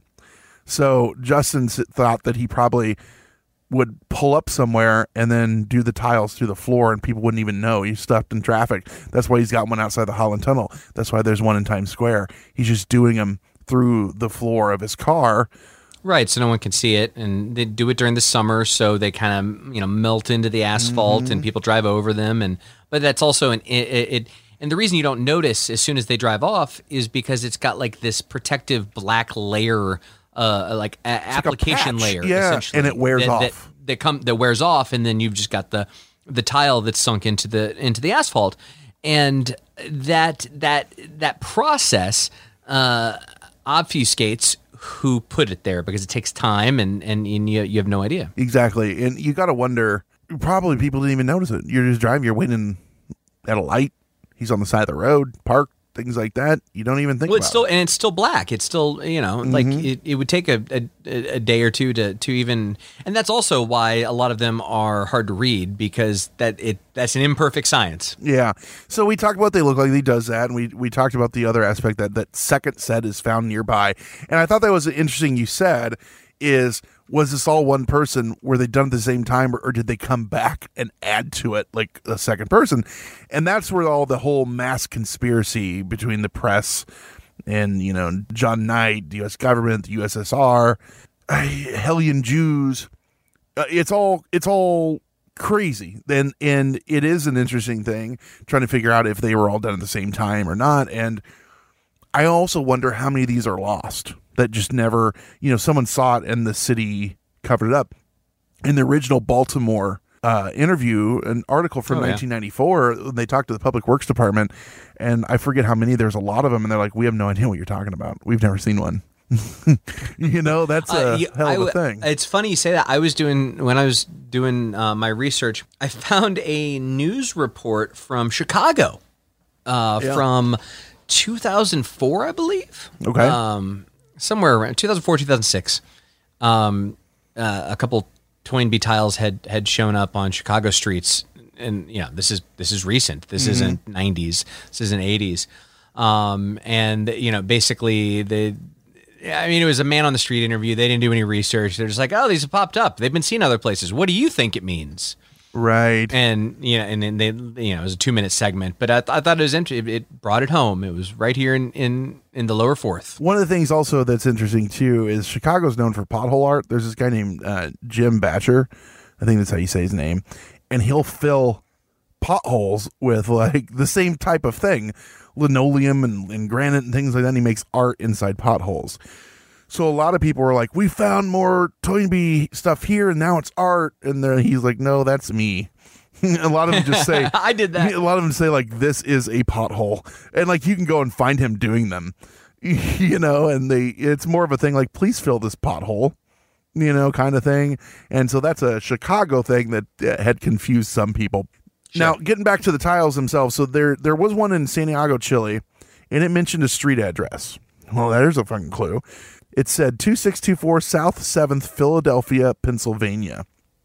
Speaker 7: So Justin thought that he probably would pull up somewhere and then do the tiles through the floor and people wouldn't even know. He's stuck in traffic. That's why he's got one outside the Holland Tunnel. That's why there's one in Times Square. He's just doing them through the floor of his car.
Speaker 6: Right, so no one can see it, and they do it during the summer, so they kind of, you know, melt into the asphalt, mm-hmm. and people drive over them. And but that's also an it, it. And the reason you don't notice as soon as they drive off is because it's got like this protective black layer, uh, like a, application
Speaker 7: like
Speaker 6: layer,
Speaker 7: yeah,
Speaker 6: essentially,
Speaker 7: and it wears
Speaker 6: that,
Speaker 7: off.
Speaker 6: That, that come that wears off, and then you've just got the the tile that's sunk into the into the asphalt, and that that that process uh, obfuscates who put it there because it takes time and, and, and you, you have no idea.
Speaker 7: Exactly. And you got to wonder, probably people didn't even notice it. You're just driving, you're waiting at a light. He's on the side of the road, parked, things like that. You don't even think
Speaker 6: well,
Speaker 7: about
Speaker 6: it's still,
Speaker 7: it.
Speaker 6: And it's still black. It's still, you know,
Speaker 7: Mm-hmm.
Speaker 6: like it, it would take a, a, a day or two to, to even, and that's also why a lot of them are hard to read because that it that's an imperfect science.
Speaker 7: Yeah. So we talked about what they look like. He does that. And we, we talked about the other aspect that that second set is found nearby. And I thought that was interesting. You said is, was this all one person? Were they done at the same time, or, or did they come back and add to it like a second person? And that's where all the whole mass conspiracy between the press and, you know, John Knight, the U S government, the U S S R, uh, Hellion Jews, uh, it's all it's all crazy. Then and it is an interesting thing trying to figure out if they were all done at the same time or not. And I also wonder how many of these are lost. That just never, you know, someone saw it and the city covered it up. In the original Baltimore uh, interview, an article from
Speaker 6: oh, yeah.
Speaker 7: nineteen ninety-four, they talked to the Public Works Department, and I forget how many, there's a lot of them, and they're like, we have no idea what you're talking about. We've never seen one. You know, that's a
Speaker 6: Uh, yeah,
Speaker 7: hell of
Speaker 6: I
Speaker 7: a
Speaker 6: w-
Speaker 7: thing.
Speaker 6: It's funny you say that. I was doing when I was doing uh, my research. I found a news report from Chicago, uh,
Speaker 7: Yeah.
Speaker 6: from two thousand four, I believe.
Speaker 7: Okay.
Speaker 6: Um, somewhere around two thousand four, two thousand six. Um, uh, a couple Toynbee tiles had had shown up on Chicago streets, and you know this is this is recent. This
Speaker 7: Mhm.
Speaker 6: isn't nineties. This isn't eighties. Um, and you know, basically the. I mean, it was a man on the street interview. They didn't do any research. They're just like, oh, these have popped up. They've been seen other places. What do you think it means?
Speaker 7: Right.
Speaker 6: And, you know, and then they, you know, it was a two minute segment, but I, th- I thought it was interesting. It brought it home. It was right here in, in, in the lower fourth.
Speaker 7: One of the things also that's interesting too is Chicago's known for pothole art. There's this guy named uh, Jim Batcher. I think that's how you say his name. And he'll fill potholes with like the same type of thing, linoleum and, and granite and things like that. And he makes art inside potholes. So a lot of people were like, we found more Toynbee stuff here and now it's art. And then he's like, no, that's me. A lot of them just say,
Speaker 6: I did that.
Speaker 7: A lot of them say like, this is a pothole. And like, you can go and find him doing them, you know, and they, it's more of a thing like, please fill this pothole, you know, kind of thing. And so that's a Chicago thing that uh, had confused some people.
Speaker 6: Sure.
Speaker 7: Now, getting back to the tiles themselves, so there there was one in Santiago, Chile, and it mentioned a street address. Well, there's a fucking clue. It said two six two four South seventh, Philadelphia, Pennsylvania.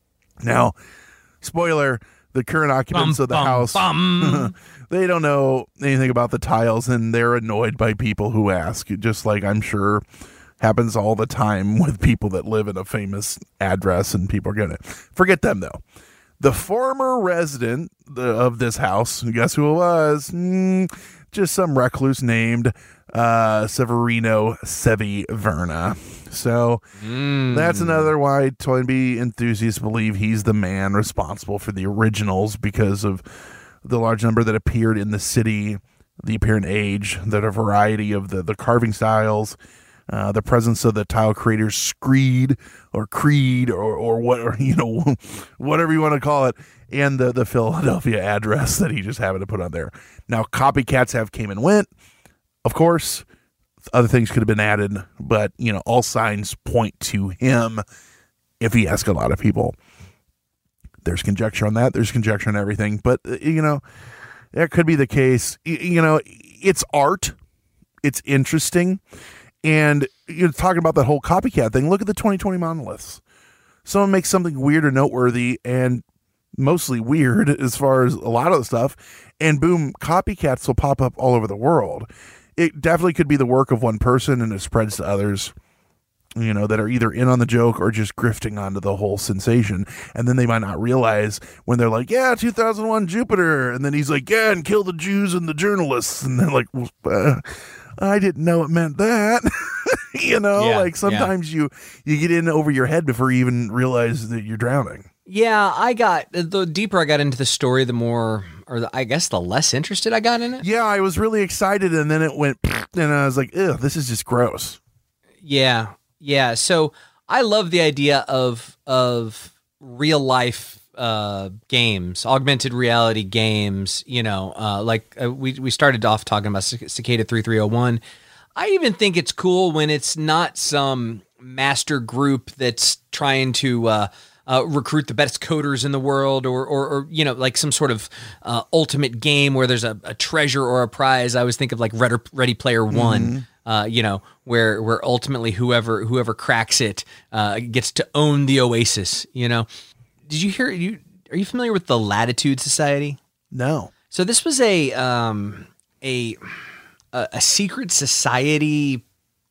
Speaker 7: Now, spoiler, the current occupants
Speaker 6: Bum,
Speaker 7: of the
Speaker 6: bum,
Speaker 7: house,
Speaker 6: bum.
Speaker 7: they don't know anything about the tiles, and they're annoyed by people who ask, just like I'm sure happens all the time with people that live in a famous address, and people are going to forget them, though. The former resident of this house, guess who it was? Mm, just some recluse named uh, Severino Seviverna. So
Speaker 6: Mm.
Speaker 7: that's another why Toynbee enthusiasts believe he's the man responsible for the originals because of the large number that appeared in the city, the apparent age, that a variety of the, the carving styles, Uh, the presence of the tile creator's screed or creed or, or what, or, you know, whatever you want to call it, and the, the Philadelphia address that he just happened to put on there. Now, copycats have came and went. Of course, other things could have been added, but, you know, all signs point to him if he asks a lot of people. There's conjecture on that. There's conjecture on everything. But, uh, you know, that could be the case. Y- you know, it's art. It's interesting. And you're talking about that whole copycat thing. Look at the twenty twenty monoliths. Someone makes something weird or noteworthy and mostly weird as far as a lot of the stuff, and boom, copycats will pop up all over the world. It definitely could be the work of one person and it spreads to others, you know, that are either in on the joke or just grifting onto the whole sensation. And then they might not realize when they're like, yeah, two thousand one Jupiter. And then he's like, yeah, and kill the Jews and the journalists. And they're like, well, uh, I didn't know it meant that. You know,
Speaker 6: Yeah,
Speaker 7: like sometimes you, you get in over your head before you even realize that you're drowning.
Speaker 6: Yeah, I got, the deeper I got into the story, the more, or the, I guess the less interested I got in it.
Speaker 7: Yeah, I was really excited. And then it went, and I was like, ew, this is just gross.
Speaker 6: Yeah, yeah. So I love the idea of of real life uh, games, augmented reality games. You know, uh, like uh, we we started off talking about Cic- Cicada three three oh one. I even think it's cool when it's not some master group that's trying to uh, uh, recruit the best coders in the world, or, or, or you know, like some sort of uh, ultimate game where there's a, a treasure or a prize. I always think of like Ready, Ready Player One.
Speaker 7: Mm-hmm.
Speaker 6: Uh, you know, where where ultimately whoever whoever cracks it uh, gets to own the oasis. You know, did you hear? You are you familiar with the Latitude Society?
Speaker 7: No.
Speaker 6: So this was a um, a a a secret society,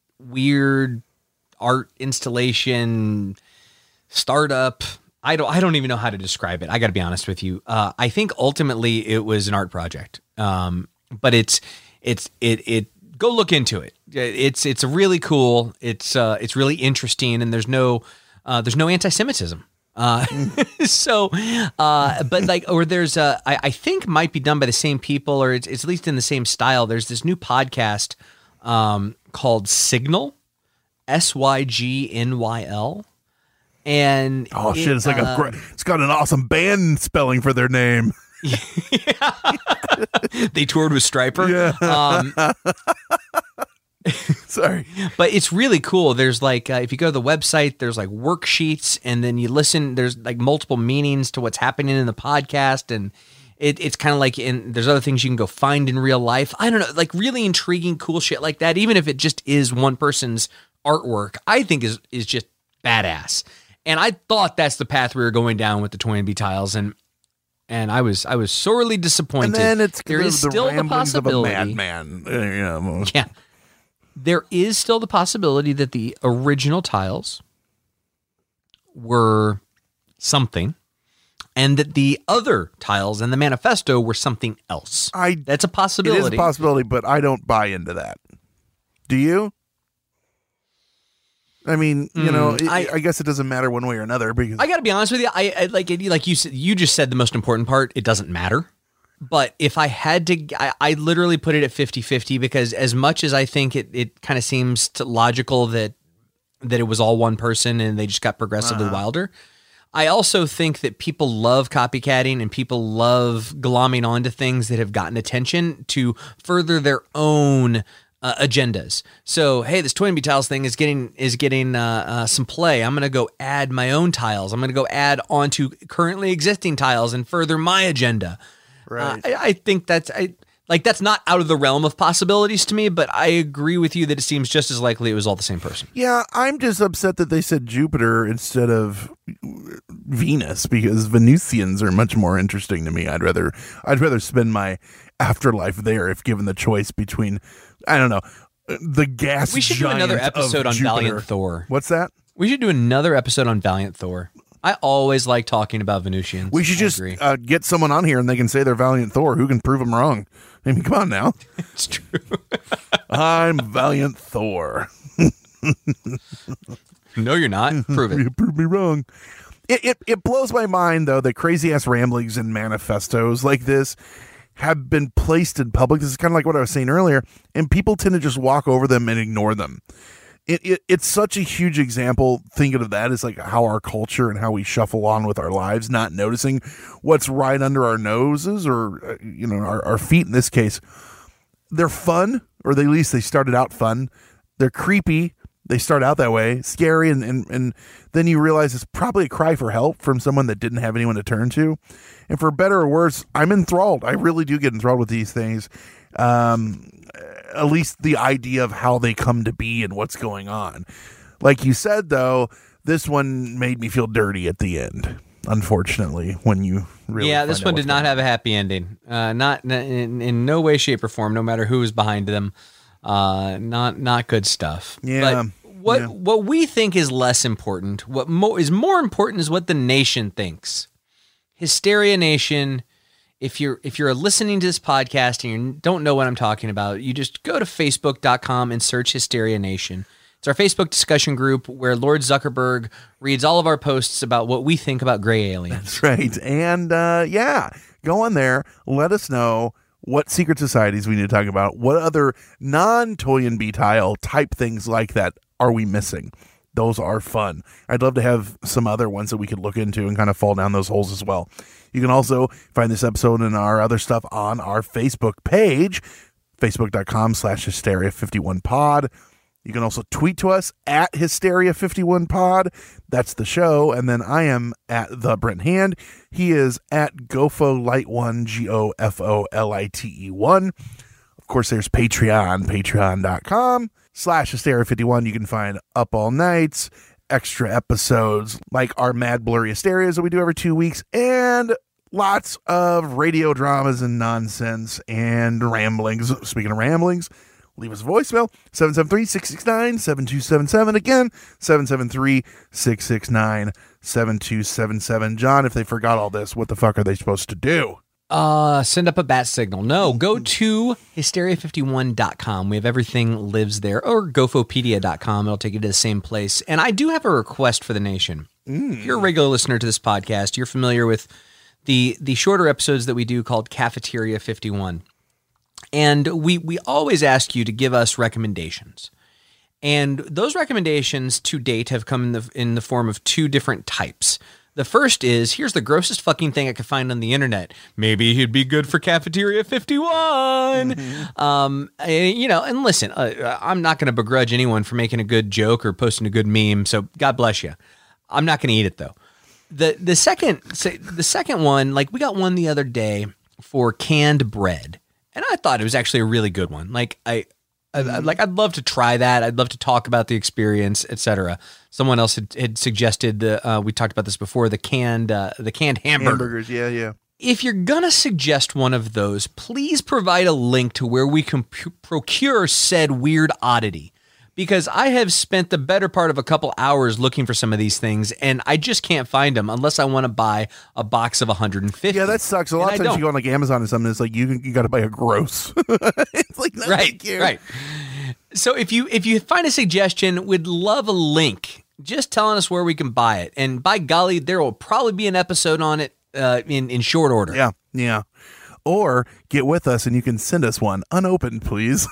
Speaker 6: weird art installation startup. I don't I don't even know how to describe it. I got to be honest with you. Uh, I think ultimately it was an art project, um, but it's it's it it. Go look into it. It's it's really cool. It's uh, it's really interesting, and there's no uh, there's no anti-Semitism. Uh, so, uh, but like, or there's a I, I think might be done by the same people, or it's, it's at least in the same style. There's this new podcast um, called Signal, S Y G N Y L, and
Speaker 7: oh shit,
Speaker 6: it,
Speaker 7: it's like
Speaker 6: uh,
Speaker 7: a great, it's got an awesome band spelling for their name.
Speaker 6: They toured with Stryper.
Speaker 7: Yeah.
Speaker 6: Um,
Speaker 7: Sorry.
Speaker 6: But it's really cool. There's like, uh, if you go to the website, there's like worksheets, and then you listen, there's like multiple meanings to what's happening in the podcast. And it, it's kind of like, in, there's other things you can go find in real life. I don't know, like really intriguing, cool shit like that. Even if it just is one person's artwork, I think is, is just badass. And I thought that's the path we were going down with the Toynbee tiles. And, and I was, I was sorely disappointed.
Speaker 7: And then it's
Speaker 6: there is
Speaker 7: the
Speaker 6: still the
Speaker 7: ramblings of a
Speaker 6: possibility.
Speaker 7: madman. Uh, yeah.
Speaker 6: Yeah. There is still the possibility that the original tiles were something, and that the other tiles and the manifesto were something else.
Speaker 7: I
Speaker 6: That's a possibility.
Speaker 7: It is a possibility, but I don't buy into that. Do you? I mean, you
Speaker 6: Mm,
Speaker 7: know, it,
Speaker 6: I-
Speaker 7: I, guess it doesn't matter one way or another because
Speaker 6: I got to be honest with you. I, I like it, like you said. You just said the most important part. It doesn't matter. But if I had to, I, I literally put it at fifty-fifty because as much as I think it, it kind of seems to logical that that it was all one person and they just got progressively
Speaker 7: Uh-huh.
Speaker 6: wilder, I also think that people love copycatting and people love glomming onto things that have gotten attention to further their own uh, agendas. So, hey, this Toynbee tiles thing is getting is getting uh, uh, some play. I'm going to go add my own tiles. I'm going to go add onto currently existing tiles and further my agenda.
Speaker 7: Right.
Speaker 6: Uh, I, I think that's I like that's not out of the realm of possibilities to me, but I agree with you that it seems just as likely it was all the same person.
Speaker 7: Yeah, I'm just upset that they said Jupiter instead of Venus because Venusians are much more interesting to me. I'd rather I'd rather spend my afterlife there if given the choice between I don't know the gas.
Speaker 6: We should do another
Speaker 7: giant of
Speaker 6: episode on
Speaker 7: Jupiter.
Speaker 6: Valiant Thor.
Speaker 7: What's that?
Speaker 6: We should do another episode on Valiant Thor. I always like talking about Venusians.
Speaker 7: We should
Speaker 6: I
Speaker 7: just
Speaker 6: agree.
Speaker 7: uh, get someone on here and they can say they're Valiant Thor. Who can prove them wrong? I mean, come on now.
Speaker 6: It's true.
Speaker 7: I'm Valiant Thor.
Speaker 6: No, you're not. Prove it.
Speaker 7: You prove me wrong. It, it it blows my mind though that crazy ass ramblings and manifestos like this have been placed in public. This is kind of like what I was saying earlier, and people tend to just walk over them and ignore them. It, it it's such a huge example. Thinking of that is like how our culture and how we shuffle on with our lives, not noticing what's right under our noses or uh, you know our, our feet. In this case, they're fun, or at least they started out fun. They're creepy. They start out that way, scary, and, and and then you realize it's probably a cry for help from someone that didn't have anyone to turn to. And for better or worse, I'm enthralled. I really do get enthralled with these things. Um, at least the idea of how they come to be and what's going on. Like you said, though, this one made me feel dirty at the end, unfortunately, when you really
Speaker 6: yeah,
Speaker 7: find
Speaker 6: this
Speaker 7: out
Speaker 6: one
Speaker 7: what's
Speaker 6: did not
Speaker 7: going
Speaker 6: have a happy ending. Uh, not in, in no way, shape, or form, no matter who was behind them. Uh, not not good stuff.
Speaker 7: Yeah,
Speaker 6: But what
Speaker 7: yeah.
Speaker 6: what we think is less important, what mo- is more important is what the nation thinks. Hysteria Nation. If you're if you're listening to this podcast and you don't know what I'm talking about, you just go to facebook dot com and search Hysteria Nation. It's our Facebook discussion group where Lord Zuckerberg reads all of our posts about what we think about gray aliens.
Speaker 7: That's right. And uh, yeah, go on there. Let us know what secret societies we need to talk about. What other non-Toynbee tile type things like that are we missing? Those are fun. I'd love to have some other ones that we could look into and kind of fall down those holes as well. You can also find this episode and our other stuff on our Facebook page, facebook dot com slash hysteria fifty-one pod. You can also tweet to us at hysteria fifty-one pod. That's the show. And then I am at the Brent Hand. He is at Gofo Light one, G O F O L I T E one. Of course, there's Patreon, patreon dot com slash hysteria fifty-one. You can find Up All Nights, extra episodes like our Mad Blurry Hysterias that we do every two weeks, and lots of radio dramas and nonsense and ramblings. Speaking of ramblings, leave us a voicemail, seven seven three, six six nine, seven two seven seven. Again, seven seven three, six six nine, seven two seven seven. John, if they forgot all this, what the fuck are they supposed to do?
Speaker 6: Uh, send up a bat signal. No, go to hysteria fifty-one dot com. We have everything lives there. Or gofopedia dot com. It'll take you to the same place. And I do have a request for the nation.
Speaker 7: Mm.
Speaker 6: If you're a regular listener to this podcast, you're familiar with the the shorter episodes that we do called Cafeteria fifty-one. And we we always ask you to give us recommendations. And those recommendations to date have come in the in the form of two different types. The first is, here's the grossest fucking thing I could find on the internet. Maybe he'd be good for Cafeteria fifty-one. Mm-hmm. Um, you know, and listen, uh, I'm not going to begrudge anyone for making a good joke or posting a good meme, so God bless you. I'm not going to eat it, though. The the second the second one, like we got one the other day for canned bread, and I thought it was actually a really good one. Like I, I like I'd love to try that. I'd love to talk about the experience, et cetera. Someone else had, had suggested the uh, we talked about this before, the canned uh, the canned hamburger.
Speaker 7: Hamburgers, yeah, yeah.
Speaker 6: If you're gonna suggest one of those, please provide a link to where we can p- procure said weird oddity. Because I have spent the better part of a couple hours looking for some of these things, and I just can't find them unless I want to buy a box of one hundred fifty.
Speaker 7: Yeah, that sucks. A lot
Speaker 6: and
Speaker 7: of
Speaker 6: I
Speaker 7: times
Speaker 6: don't.
Speaker 7: you go on like Amazon or something, it's like you you got to buy a gross. It's like no,
Speaker 6: right,
Speaker 7: thank you.
Speaker 6: right. So if you if you find a suggestion, we'd love a link, just telling us where we can buy it. And by golly, there will probably be an episode on it uh, in in short order.
Speaker 7: Yeah, yeah. Or get with us and you can send us one unopened, please.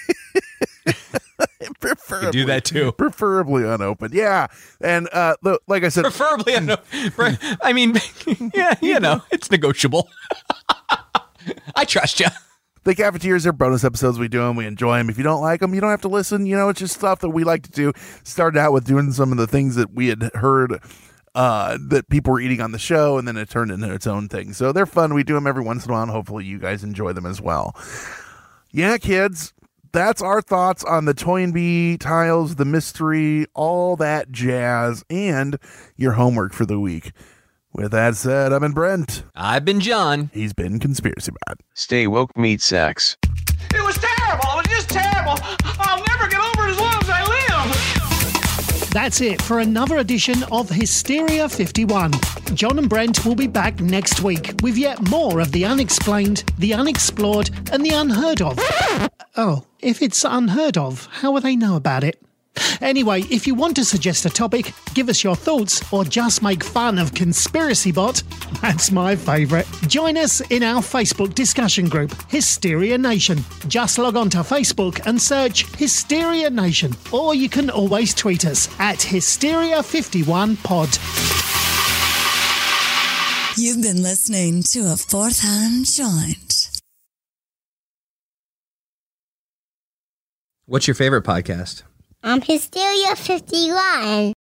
Speaker 7: Preferably,
Speaker 6: do that too.
Speaker 7: Preferably unopened. Yeah. And uh, the, like I said,
Speaker 6: preferably unopened. I mean, yeah, you know, it's negotiable. I trust you.
Speaker 7: The cafeterias are bonus episodes. We do them. We enjoy them. If you don't like them, you don't have to listen. You know, it's just stuff that we like to do. Started out with doing some of the things that we had heard uh, that people were eating on the show, and then it turned into its own thing. So they're fun. We do them every once in a while, and hopefully you guys enjoy them as well. Yeah, kids. That's our thoughts on the Toynbee tiles, the mystery, all that jazz, and your homework for the week. With that said, I've been Brent.
Speaker 6: I've been John.
Speaker 7: He's been Conspiracy Bot.
Speaker 8: Stay woke, meat sacks.
Speaker 3: It was terrible. It was just terrible. I'll never get over it as long as I live.
Speaker 5: That's it for another edition of Hysteria fifty-one. John and Brent will be back next week with yet more of the unexplained, the unexplored, and the unheard of. Oh, if it's unheard of, how will they know about it? Anyway, if you want to suggest a topic, give us your thoughts, or just make fun of Conspiracy Bot, that's my favourite. Join us in our Facebook discussion group, Hysteria Nation. Just log on to Facebook and search Hysteria Nation, or you can always tweet us at Hysteria fifty-one pod.
Speaker 10: You've been listening to a Fourth Hand Joint.
Speaker 6: What's your favorite podcast?
Speaker 1: I'm Hysteria fifty-one.